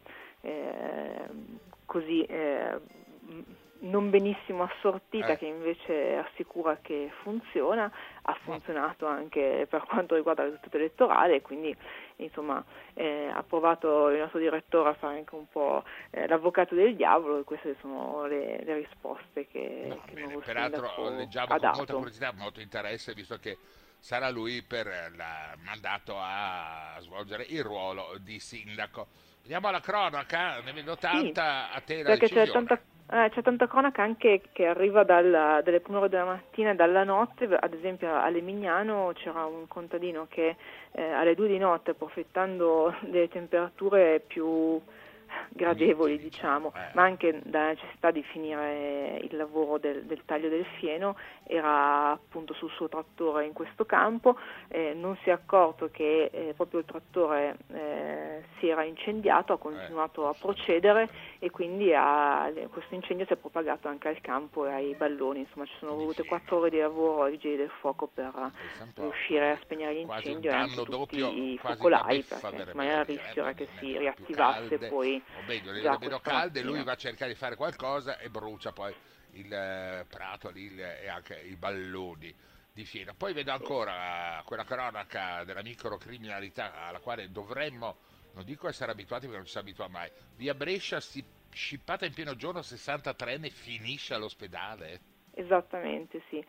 così non benissimo assortita, che invece assicura che funziona. Ha funzionato anche per quanto riguarda il risultato elettorale, quindi insomma ha provato il nostro direttore a fare anche un po' l'avvocato del diavolo, e queste sono le risposte che il nuovo Peraltro sindaco leggiamo ha con molta dato. curiosità, molto interesse, visto che sarà lui mandato a svolgere il ruolo di sindaco. Andiamo alla cronaca, ne vedo tanta, a te la Perché decisione. c'è tanta cronaca anche che arriva dalle prime ore della mattina e dalla notte. Ad esempio a Lemignano c'era un contadino che alle 2 di notte, approfittando delle temperature più gradevoli, diciamo, ma anche dalla necessità di finire il lavoro del taglio del fieno, era appunto sul suo trattore in questo campo. Non si è accorto che proprio il trattore si era incendiato, ha continuato a procedere, e quindi questo incendio si è propagato anche al campo e ai balloni. Insomma, ci sono volute 4 ore di lavoro ai vigili del fuoco per riuscire a spegnere l'incendio, e anche tutti i focolai, perché insomma era il rischio era che si riattivasse poi. Le vedo calde, lui va a cercare di fare qualcosa e brucia poi il prato lì e anche i balloni di fieno. Poi vedo ancora quella cronaca della microcriminalità alla quale dovremmo, non dico essere abituati perché non ci si abitua mai. Via Brescia, scippata in pieno giorno, 63enne finisce all'ospedale. Esattamente, sì.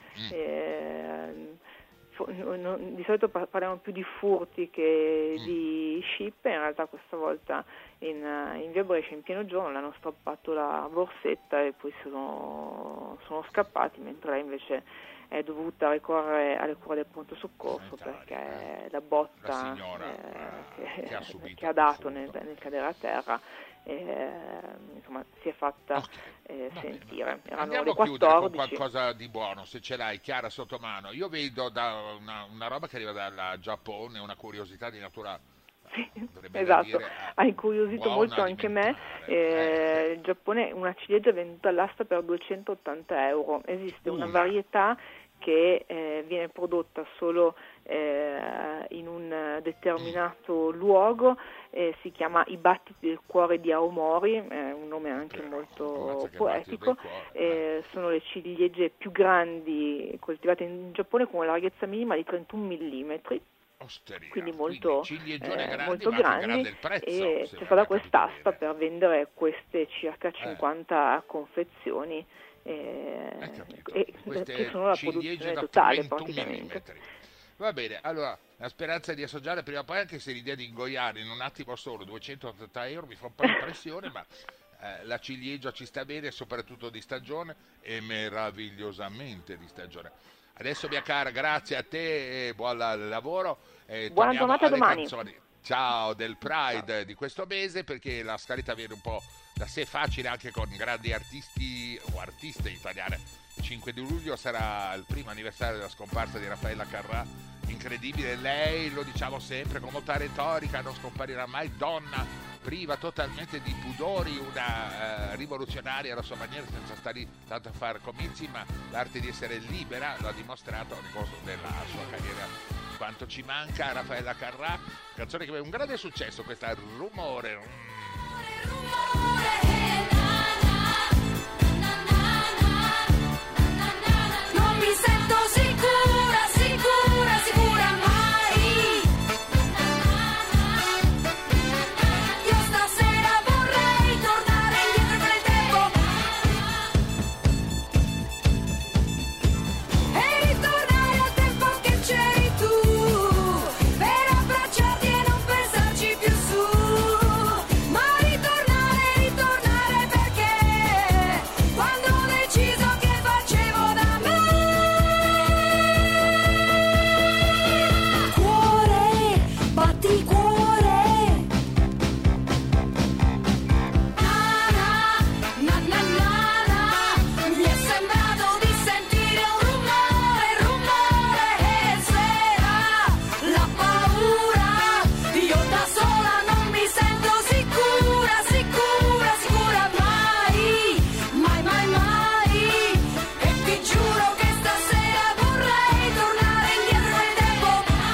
Di solito parliamo più di furti che di scippe. In realtà questa volta in via Brescia in pieno giorno le hanno strappato la borsetta e poi sono scappati, mentre lei invece è dovuta ricorrere alle cure del pronto soccorso perché la botta che ha dato nel cadere a terra insomma si è fatta sentire. Erano Andiamo le a chiudere 14. con qualcosa di buono, se ce l'hai Chiara sotto mano. Io vedo da una roba che arriva dal Giappone, una curiosità di natura Esatto, ha incuriosito molto anche me. Il Giappone, una ciliegia venduta all'asta per 280 euro. Esiste una varietà che viene prodotta solo in un determinato luogo, si chiama I battiti del cuore di Aomori, è un nome anche molto poetico. Sono le ciliegie più grandi coltivate in Giappone, con una larghezza minima di 31 mm. Quindi molto grandi, e c'è stata quest'asta per vendere queste circa 50 confezioni che sono la ciliegie produzione da totale 21 praticamente. millimetri. Va bene, allora la speranza di assaggiare prima o poi, anche se l'idea di ingoiare in un attimo solo 280 euro mi fa un po' impressione, ma la ciliegia ci sta bene, soprattutto di stagione, e meravigliosamente di stagione. Adesso, mia cara, grazie a te e buon lavoro. Buona Torniamo giornata, alle domani. canzoni. Ciao, del Pride di questo mese, perché la scaletta viene un po' da sé facile anche con grandi artisti o artiste italiane. Il 5 di luglio sarà il primo anniversario della scomparsa di Raffaella Carrà. Incredibile, lei, lo diciamo sempre con molta retorica, non scomparirà mai, donna priva totalmente di pudori, una rivoluzionaria alla sua maniera, senza stare lì tanto a fare comizi, ma l'arte di essere libera l'ha dimostrato nel corso della sua carriera. Quanto ci manca Raffaella Carrà, canzone che aveva un grande successo, questa Rumore. Non mi sento sicura, sicura, sicura mai. Io stasera vorrei tornare indietro nel tempo e ritornare al tempo che c'eri tu, per abbracciarti e non pensarci più su. Ma ritornare perché quando ho deciso che facevo da me. Cuore, batti cuore. Na na na na, mi è sembrato di sentire un rumore, rumore, e s'era la paura. Io da sola non mi sento sicura, sicura, sicura mai, mai, mai, mai. E ti giuro che stasera vorrei tornare indietro nel tempo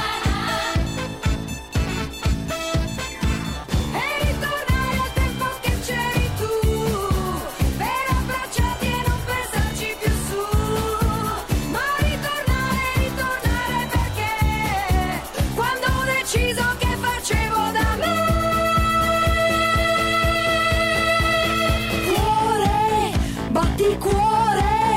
e ritornare al tempo che c'eri tu, per abbracciarti e non pensarci più su. Ma ritornare perché quando ho deciso che facevo da me. Cuore, batti cuore.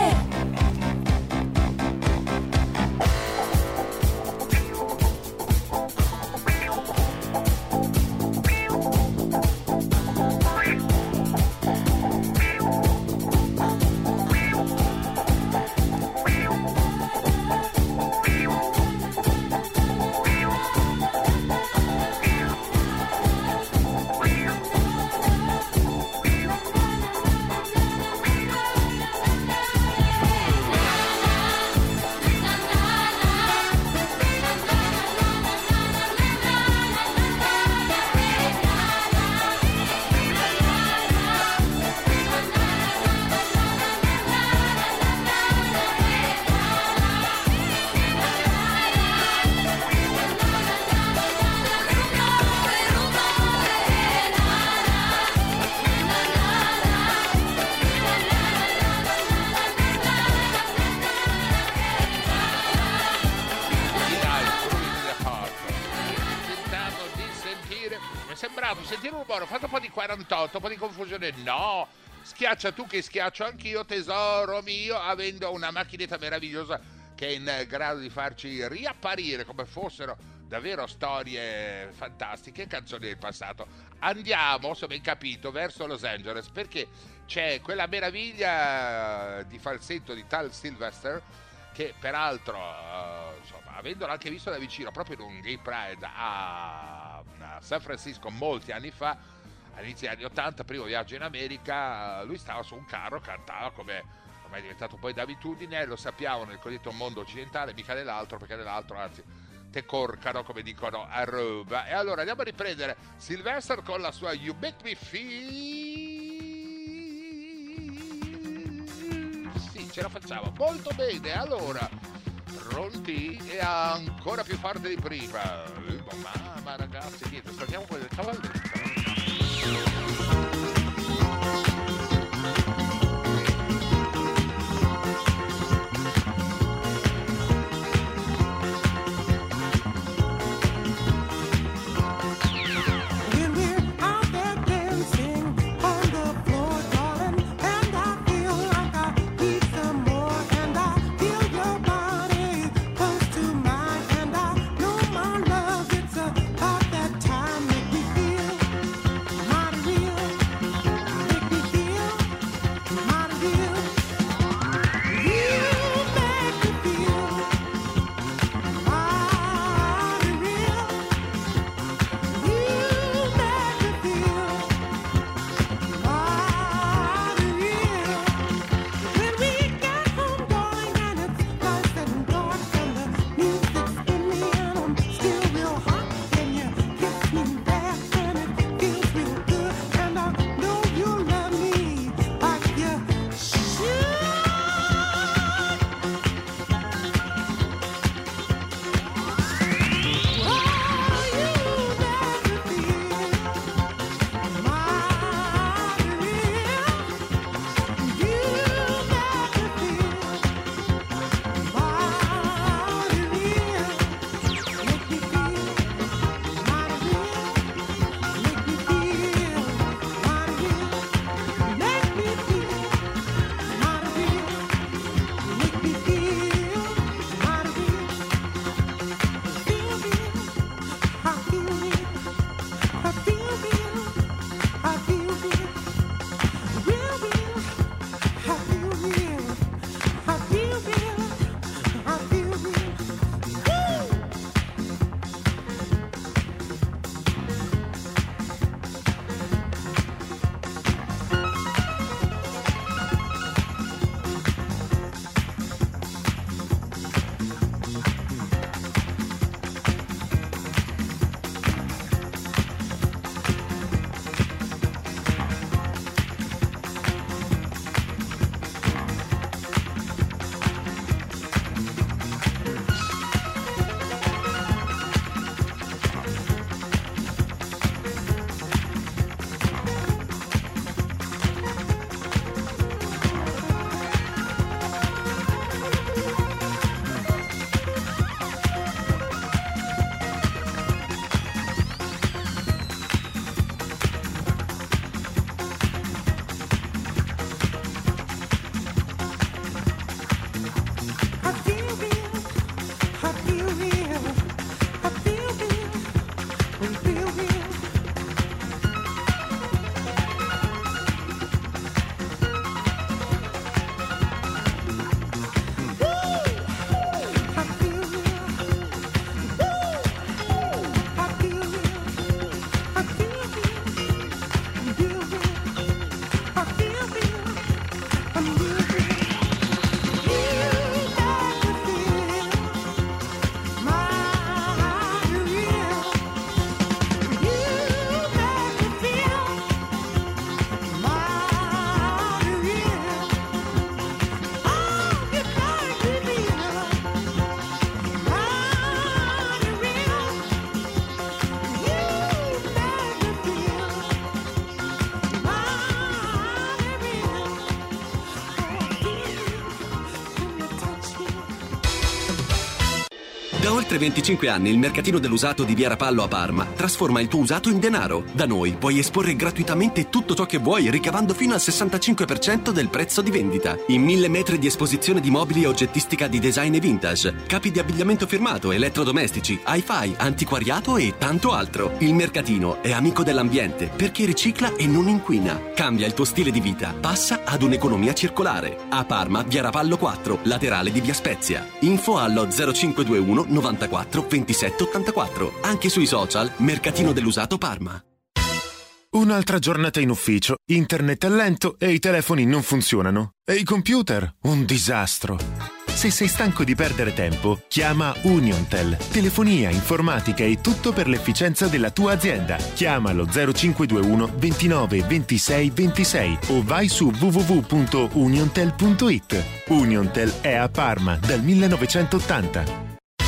Sentire un rumore, ho fatto un po' di 48, un po' di confusione. No, schiaccia tu che schiaccio anch'io, tesoro mio, avendo una macchinetta meravigliosa che è in grado di farci riapparire come fossero davvero storie fantastiche, canzoni del passato. Andiamo, se ho ben capito, verso Los Angeles, perché c'è quella meraviglia di falsetto di tal Sylvester, che peraltro, insomma, avendola anche visto da vicino proprio in un Gay Pride a San Francisco molti anni fa, all'inizio degli anni 80, primo viaggio in America, lui stava su un carro, cantava come ormai è diventato poi d'abitudine, lo sappiamo nel cosiddetto mondo occidentale, mica nell'altro, perché nell'altro anzi te corcano, come dicono a Roma. E allora andiamo a riprendere Sylvester con la sua You Make Me Feel. Sì, ce la facciamo molto bene. Allora, pronti? E ancora più forte di prima. Mamma ragazzi, dietro, saltiamo quello del cavalletto. When we're out there dancing on the floor, darling, and I feel like I oltre 25 anni il mercatino dell'usato di Via Rapallo a Parma trasforma il tuo usato in denaro. Da noi puoi esporre gratuitamente tutto ciò che vuoi, ricavando fino al 65% del prezzo di vendita. In 1000 metri di esposizione di mobili e oggettistica di design e vintage, capi di abbigliamento firmato, elettrodomestici, hi-fi, antiquariato e tanto altro. Il mercatino è amico dell'ambiente perché ricicla e non inquina. Cambia il tuo stile di vita, passa ad un'economia circolare. A Parma, Via Rapallo 4, laterale di Via Spezia. Info allo 0521 94 27 84. Anche sui social Mercatino dell'usato Parma. Un'altra giornata in ufficio, internet è lento e i telefoni non funzionano. E i computer? Un disastro. Se sei stanco di perdere tempo, chiama Uniontel. Telefonia, informatica e tutto per l'efficienza della tua azienda. Chiamalo 0521 29 26 26 o vai su www.uniontel.it. Uniontel è a Parma dal 1980.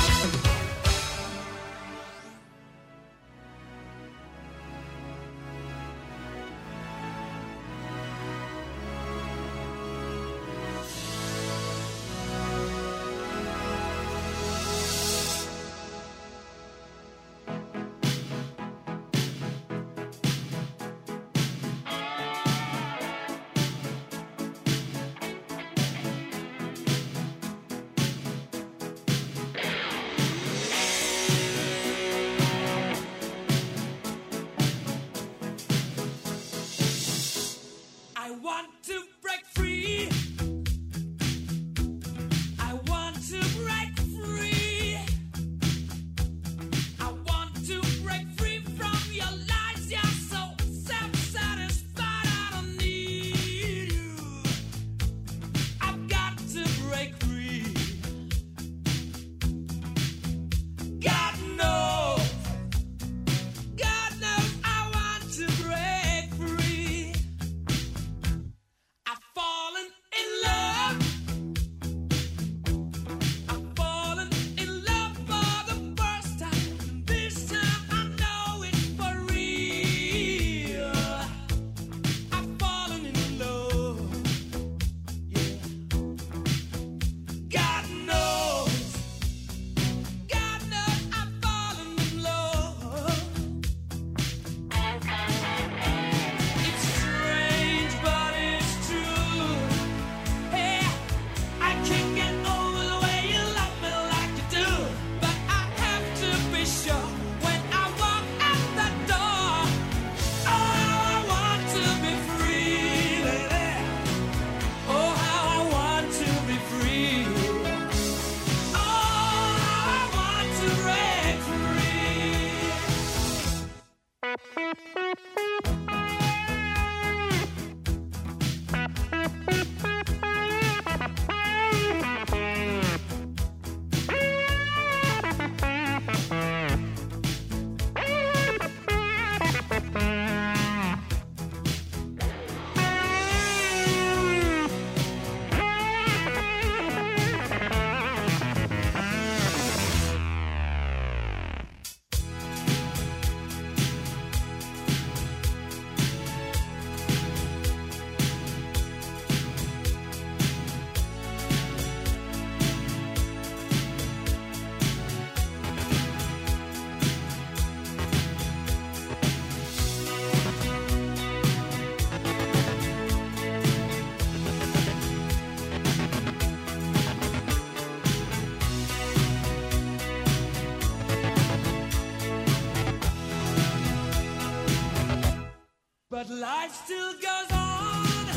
But life still goes on.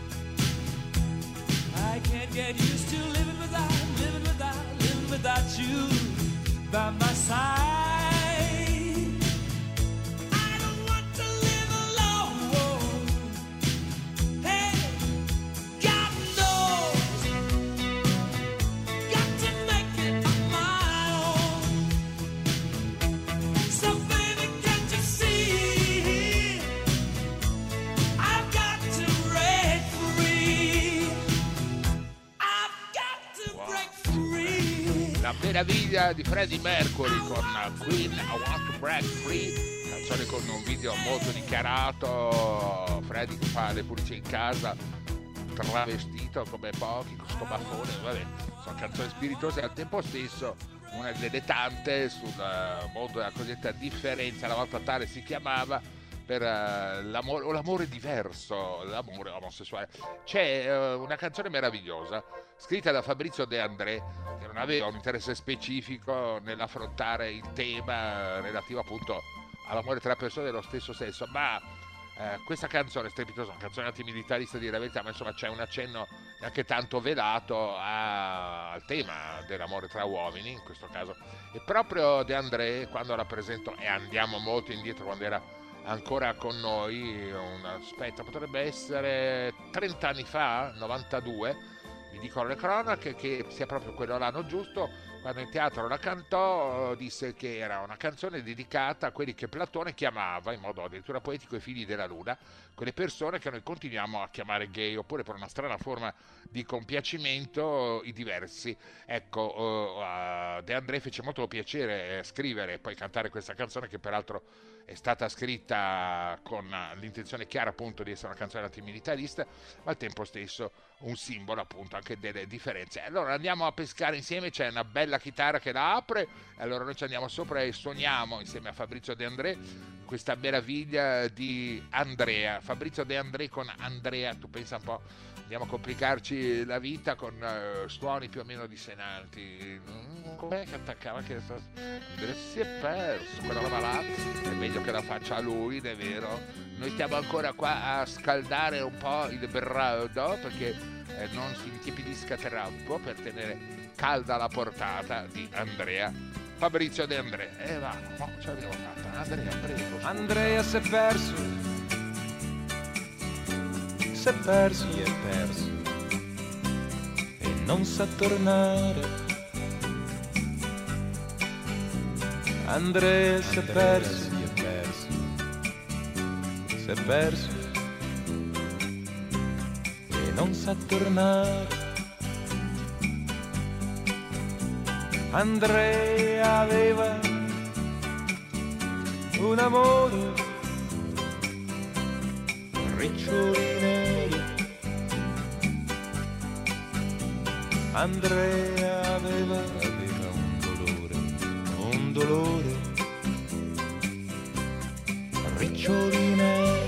I can't get used to living without you by my side. I don't want to live alone. Hey, God knows, got to make it on my own. So baby, can't you see? I've got to break free. I've got to break free. La meraviglia di Freddie Mercury con Queen, I Want to Break Free, canzone con un video molto dichiarato. Freddie che fa le pulizie in casa travestito come pochi, con sto baffone, vabbè, sono canzoni spiritose e al tempo stesso una delle tante sul mondo della cosiddetta differenza, una volta tale si chiamava, per l'amore o l'amore diverso, l'amore omosessuale. C'è una canzone meravigliosa scritta da Fabrizio De André, che non aveva un interesse specifico nell'affrontare il tema relativo appunto all'amore tra persone dello stesso sesso, ma questa canzone strepitosa, una canzone antimilitarista di la verità, ma insomma c'è un accenno neanche tanto velato al tema dell'amore tra uomini in questo caso. E proprio De André, quando la presentò, e andiamo molto indietro, quando era ancora con noi, potrebbe essere 30 anni fa, 92, mi dicono le cronache, che sia proprio quello l'anno giusto, quando in teatro la cantò, disse che era una canzone dedicata a quelli che Platone chiamava in modo addirittura poetico i figli della luna, quelle persone che noi continuiamo a chiamare gay, oppure per una strana forma di compiacimento i diversi. Ecco, De André fece molto piacere scrivere e poi cantare questa canzone, che peraltro è stata scritta con l'intenzione chiara appunto di essere una canzone antimilitarista, ma al tempo stesso un simbolo appunto anche delle differenze. Allora andiamo a pescare insieme, c'è una bella chitarra che la apre, e allora noi ci andiamo sopra e suoniamo insieme a Fabrizio De André questa meraviglia di Andrea. Fabrizio De André con Andrea, tu pensa un po', andiamo a complicarci la vita con suoni più o meno dissonanti. Com'è che attaccava? Che Andrea si è perso, quella roba là è meglio che la faccia lui, è vero. Noi stiamo ancora qua a scaldare un po' il berrado, perché non si intiepidisca troppo, per tenere calda la portata di Andrea. Fabrizio De André, va, ce l'abbiamo fatta. Andrea, prego. Andrea si è perso, e non sa tornare. Andrea si è perso, e non sa tornare. Andrea aveva un amore, riccioli neri. Andrea aveva un dolore, riccioli neri.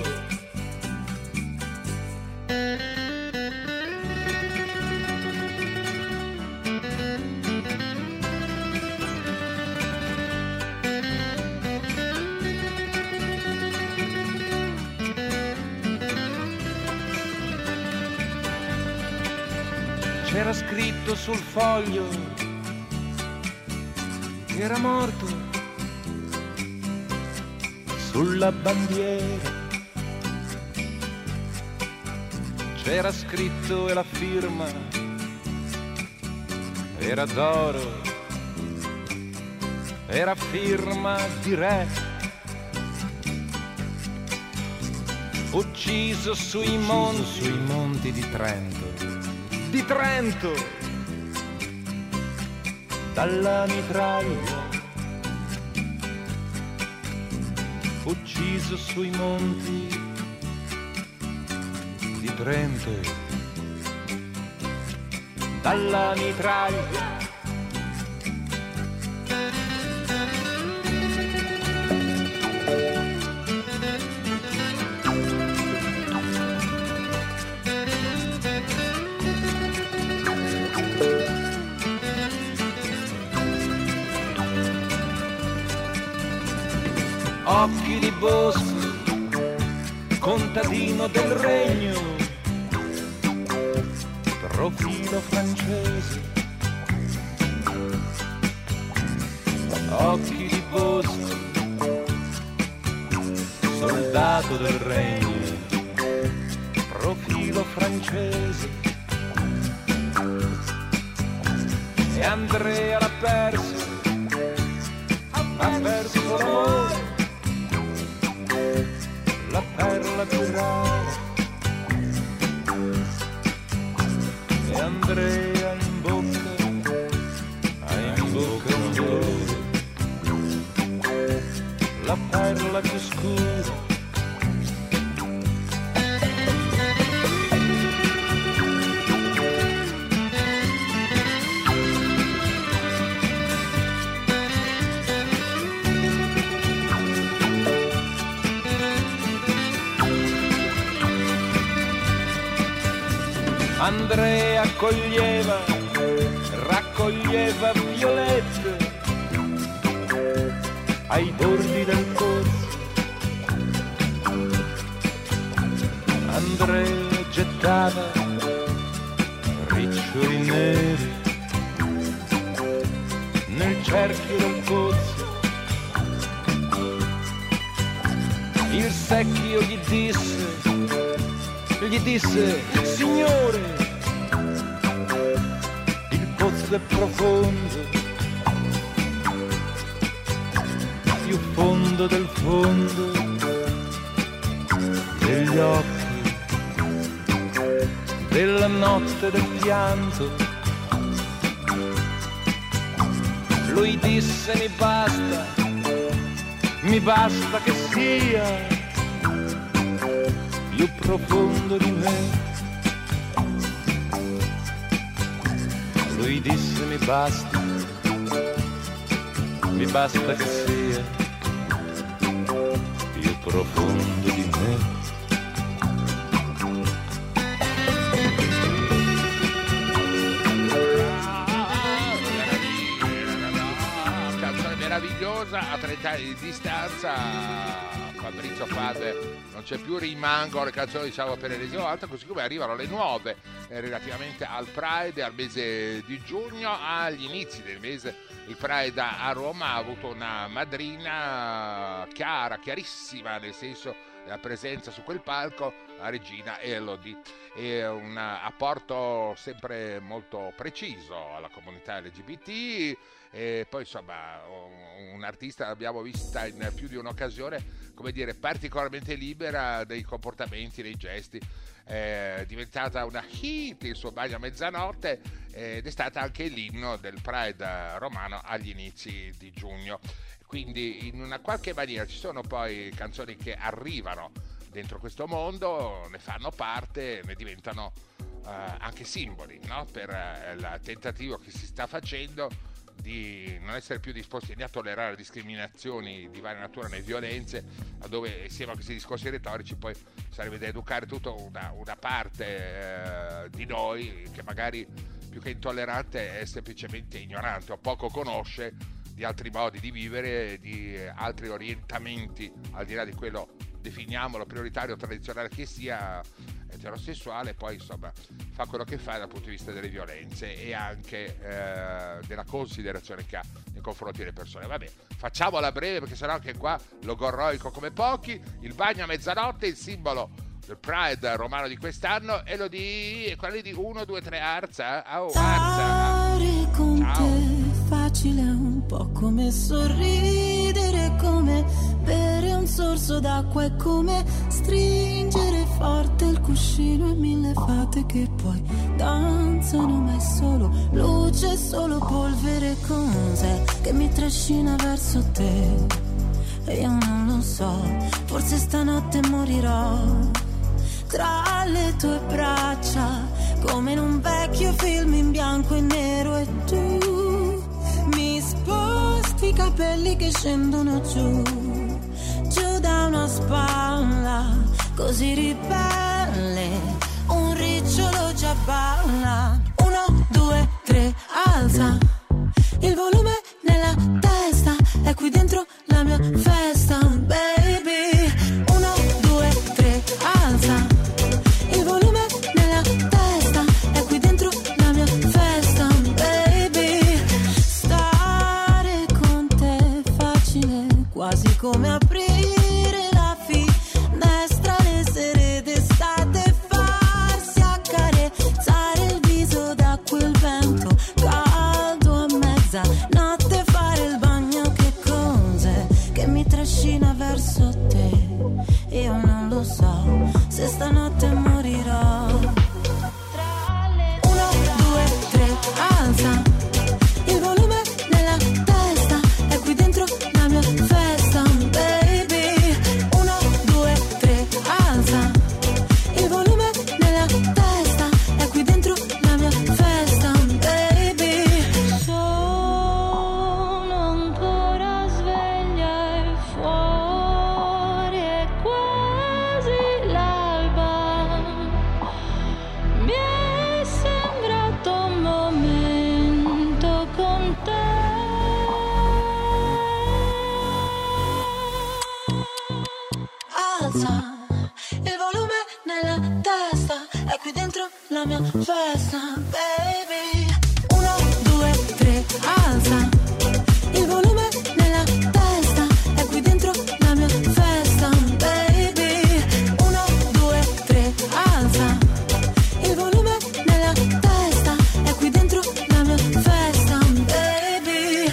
C'era scritto sul foglio che era morto, sulla bandiera c'era scritto e la firma era d'oro, era firma di re, ucciso sui monti di Trento, dalla mitraglia, ucciso sui monti di Trento, dalla mitraglia. Occhi di bosco, contadino del regno, profilo francese. Occhi di bosco, soldato del regno, profilo francese. E Andrea l'ha perso l'amore, la perla più rara. E Andrea in bocca un dolore, la perla più scura. Andrea raccoglieva violette ai bordi del corso. Andrea gettava riccioli neri nel cerchio del pozzo. Il secchio gli disse, signore, il pozzo è profondo, più fondo del fondo degli occhi, della notte del pianto. Lui disse mi basta che sia più profondo di me. Lui disse mi basta che sia più profondo di me. Meravigliosa, a 30 anni di distanza Fabrizio Faber non c'è più, rimangono le canzoni diciamo per l'ennesima volta, così come arrivano le nuove relativamente al Pride, al mese di giugno. Agli inizi del mese il Pride a Roma ha avuto una madrina chiarissima, nel senso la presenza su quel palco a Regina Elodie, e un apporto sempre molto preciso alla comunità LGBT. E poi insomma un'artista l'abbiamo vista in più di un'occasione, come dire, particolarmente libera dei comportamenti, dei gesti. È diventata una hit il suo Bagno a mezzanotte ed è stata anche l'inno del Pride romano agli inizi di giugno. Quindi in una qualche maniera ci sono poi canzoni che arrivano dentro questo mondo, ne fanno parte, ne diventano anche simboli, no? Per il tentativo che si sta facendo di non essere più disposti né a tollerare discriminazioni di varia natura né violenze, dove insieme a questi discorsi retorici poi sarebbe da educare tutta una parte di noi che magari più che intollerante è semplicemente ignorante o poco conosce di altri modi di vivere, di altri orientamenti al di là di quello, definiamolo, prioritario, tradizionale che sia, eterosessuale. Poi insomma fa quello che fa dal punto di vista delle violenze e anche della considerazione che ha nei confronti delle persone. Vabbè, facciamola breve perché sennò anche qua logorroico come pochi. Il Bagno a mezzanotte, il simbolo del Pride romano di quest'anno, e lo di quelli di 1, 2, 3 Arza. Stare con te facile, un po' come sorridere, come bere un sorso d'acqua, è come stringere forte il cuscino e 1000 fate che poi danzano, ma è solo luce, solo polvere. Cos'è che mi trascina verso te? E io non lo so, forse stanotte morirò tra le tue braccia, come in un vecchio film in bianco e nero, e tu mi sposti i capelli che scendono giù da una spalla, così ribelle, un ricciolo già balla. 1, 2, 3, alza il volume nella testa, è qui dentro la mia festa, baby. 1, 2, 3, alza il volume nella testa, è qui dentro la mia festa, baby. Stare con te è facile, quasi come aprire la finestra le sere d'estate, farsi accarezzare il viso da quel vento caldo a mezzanotte, fare il bagno. Che cos'è che mi trascina verso te? Io non lo so, se stanotte morirò. 1, 2, 3, alza il volume nella testa, è qui dentro la mia festa, baby. 1, 2, 3, alza il volume nella testa, è qui dentro la mia festa, baby. Sono ancora sveglia e fuori è quasi l'alba, alza, il volume nella testa, è qui dentro la mia festa, baby. 1, 2, 3, alza, il volume nella testa, è qui dentro la mia festa, baby. 1, 2, 3, alza, il volume nella testa, è qui dentro la mia festa, baby.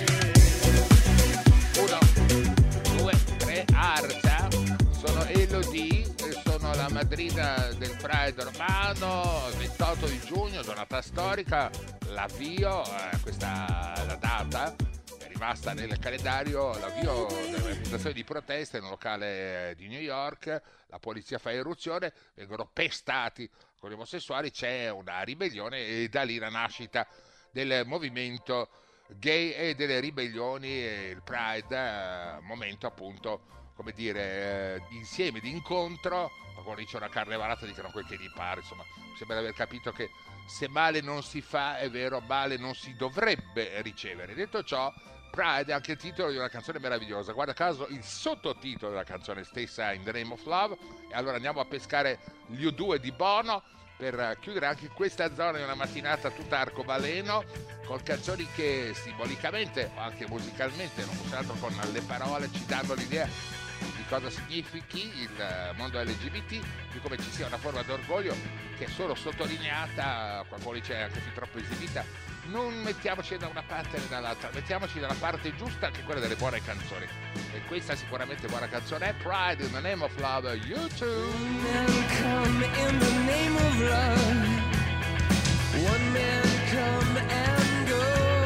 1, 2, 3, arcia. Sono Elodie, sono la madrina del Pride romano, il 28 di giugno, giornata storica, l'avvio, questa è la data, è rimasta nel calendario, l'avvio delle manifestazioni di protesta in un locale di New York, la polizia fa irruzione, vengono pestati con gli omosessuali, c'è una ribellione e da lì la nascita del movimento gay e delle ribellioni, e il Pride, momento appunto, come dire, di insieme, di incontro. Quando dice una carnevalata dicono quel che gli pare, insomma, mi sembra di aver capito che se male non si fa, è vero, male non si dovrebbe ricevere. Detto ciò, Pride è anche il titolo di una canzone meravigliosa, guarda caso il sottotitolo della canzone stessa, In the Name of Love, e allora andiamo a pescare gli U2 di Bono per chiudere anche questa zona di una mattinata tutta arcobaleno, con canzoni che simbolicamente o anche musicalmente, non fosse altro con le parole, ci danno l'idea di cosa significhi il mondo LGBT, di come ci sia una forma d'orgoglio che è solo sottolineata, qualcuno dice anche fin troppo esibita. Non mettiamoci da una parte né dall'altra, mettiamoci dalla parte giusta, anche quella delle buone canzoni, e questa sicuramente buona canzone è Pride in the Name of Love, YouTube. Come in the name of love, one man come and go,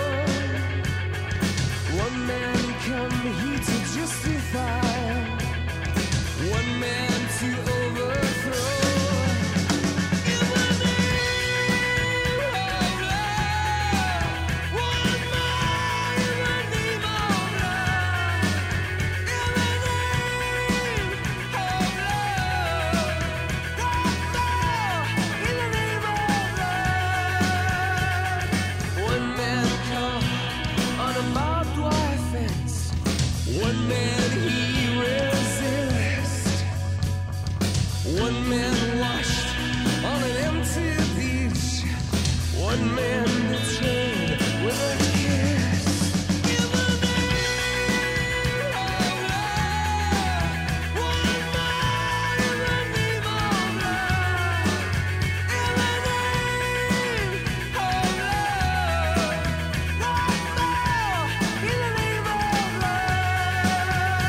one man come here to justify, one man to overthrow. In the name of love, one man in the name of love, in the name of love, in the name of love. One man come on a barbed wire fence, one man he resist, one man washed on an empty beach, one man betrayed with a kiss. In the name of love, one man in the name of love, in the name of love, in the name of love.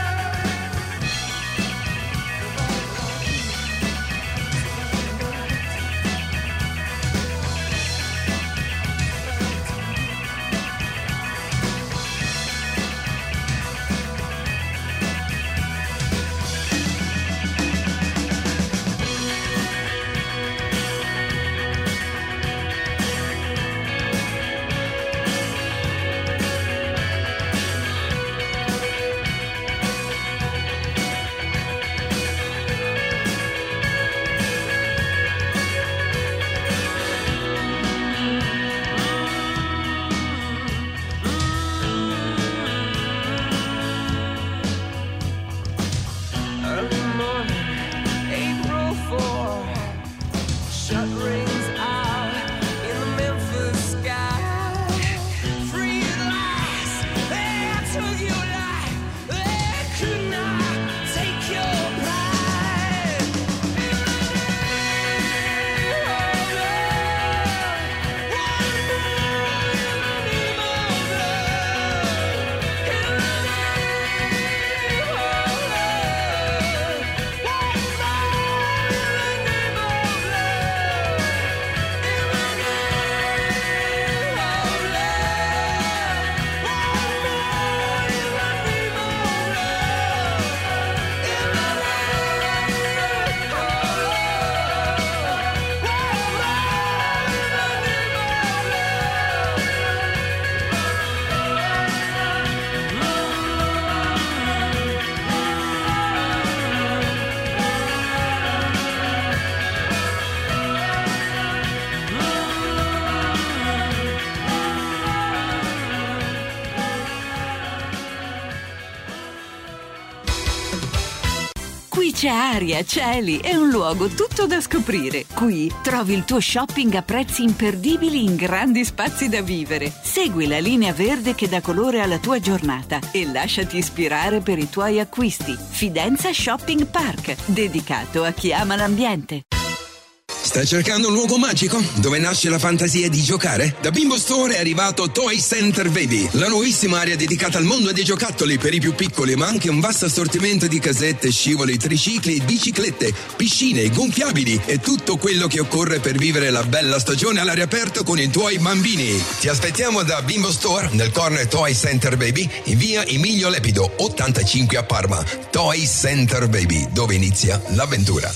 Qui c'è aria, cieli e un luogo tutto da scoprire. Qui trovi il tuo shopping a prezzi imperdibili in grandi spazi da vivere. Segui la linea verde che dà colore alla tua giornata e lasciati ispirare per i tuoi acquisti. Fidenza Shopping Park, dedicato a chi ama l'ambiente. Stai cercando un luogo magico dove nasce la fantasia di giocare? Da Bimbo Store è arrivato Toy Center Baby, la nuovissima area dedicata al mondo dei giocattoli per i più piccoli, ma anche un vasto assortimento di casette, scivoli, tricicli, biciclette, piscine, gonfiabili e tutto quello che occorre per vivere la bella stagione all'aria aperta con i tuoi bambini. Ti aspettiamo da Bimbo Store nel corner Toy Center Baby in via Emilio Lepido 85 a Parma. Toy Center Baby, dove inizia l'avventura.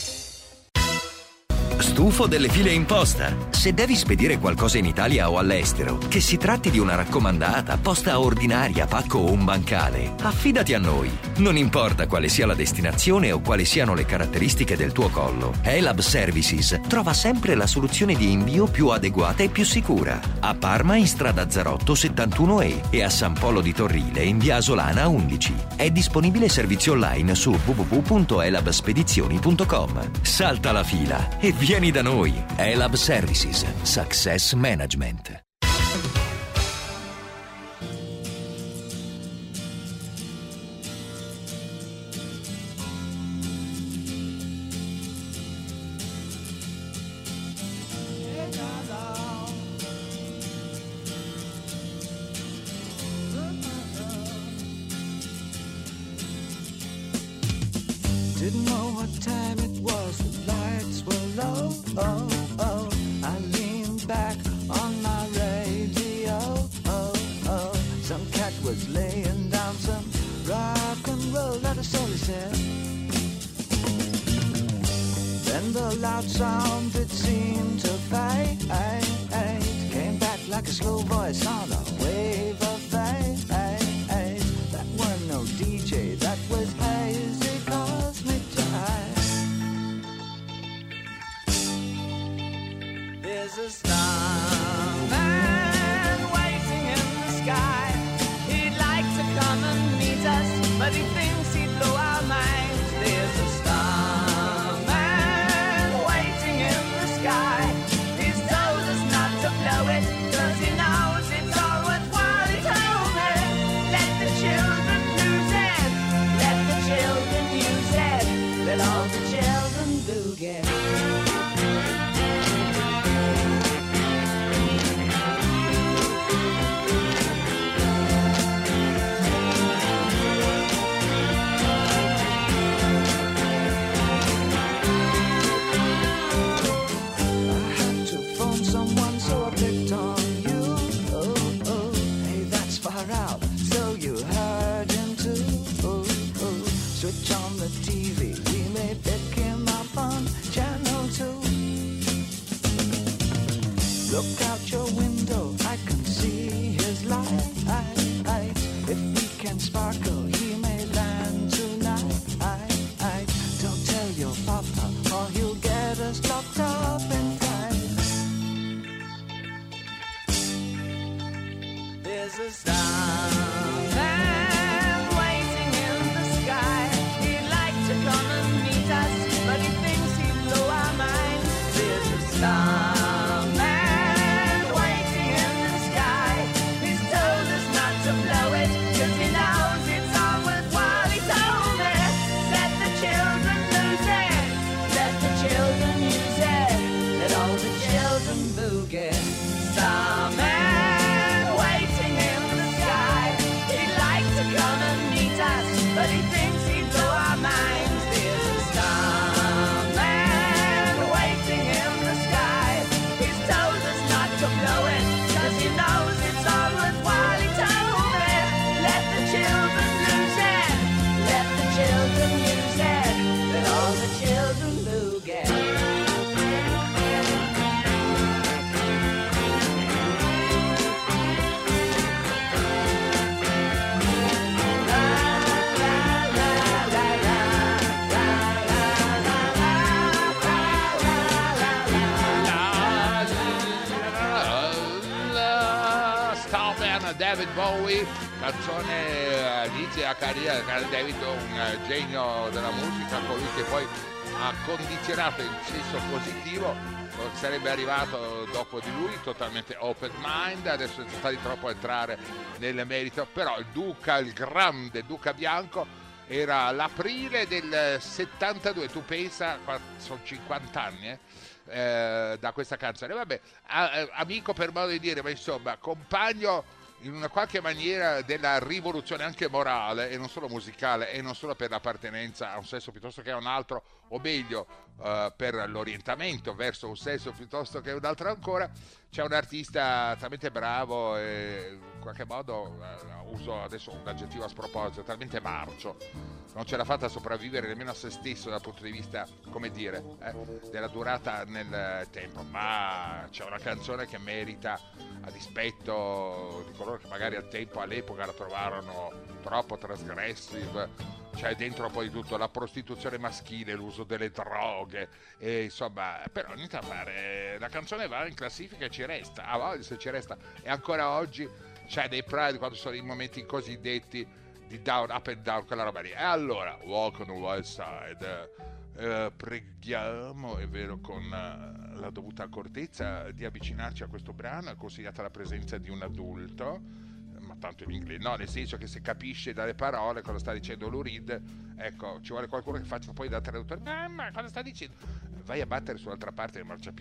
Stufo delle file in posta? Se devi spedire qualcosa in Italia o all'estero, che si tratti di una raccomandata, posta ordinaria, pacco o un bancale, affidati a noi. Non importa quale sia la destinazione o quali siano le caratteristiche del tuo collo, ELAB Services trova sempre la soluzione di invio più adeguata e più sicura. A Parma in strada Zarotto 71E e a San Polo di Torrile in via Asolana 11. È disponibile servizio online su www.elabspedizioni.com. Salta la fila e vieni da noi. ELAB Services. Success Management. Didn't know what time it was, the lights were low. Oh, oh, I leaned back on my radio. Oh, oh, some cat was laying down some rock and roll, that is all he said. Then the loud sound, it seemed to fade. Came back like a slow voice on a wave of fade. That weren't no DJ, that was hazy cosmic jive. There's a starman waiting in the sky. He'd like to come and meet us, but he thinks he'd blow our minds. There's a starman waiting in the sky. He's told us not to blow it, 'cause he knows it's all worthwhile. He told me, let the children lose it. Bowie, canzone inizia la carriera di David, un genio della musica, colui che poi ha condizionato in senso positivo, sarebbe arrivato dopo di lui totalmente open mind. Adesso senza stare troppo a entrare nel merito, però il grande Duca Bianco era l'aprile del 72, tu pensa, sono 50 anni da questa canzone. Vabbè, amico per modo di dire, ma insomma compagno in una qualche maniera della rivoluzione anche morale e non solo musicale, e non solo per l'appartenenza a un sesso piuttosto che a un altro, o meglio per l'orientamento verso un sesso piuttosto che un altro ancora. C'è un artista talmente bravo e in qualche modo uso adesso un aggettivo a sproposito, talmente marcio, non ce l'ha fatta a sopravvivere nemmeno a se stesso dal punto di vista, come dire, della durata nel tempo, ma c'è una canzone che merita, a dispetto di coloro che magari al tempo, all'epoca la trovarono troppo transgressive. C'è dentro poi tutto, la prostituzione maschile, l'uso delle droghe, e insomma, però niente a fare, la canzone va in classifica e ci resta, a volte se ci resta, e ancora oggi c'è dei Pride quando sono i momenti cosiddetti di down, up and down, quella roba lì. E allora, Walk on the Wild Side, preghiamo, è vero, con la dovuta accortezza, di avvicinarci a questo brano. È consigliata la presenza di un adulto, ma tanto in inglese, no, nel senso che se capisce dalle parole cosa sta dicendo Lou Reed, ecco, ci vuole qualcuno che faccia poi da traduttore. Ma cosa sta dicendo? Vai a battere sull'altra parte del marciapiede.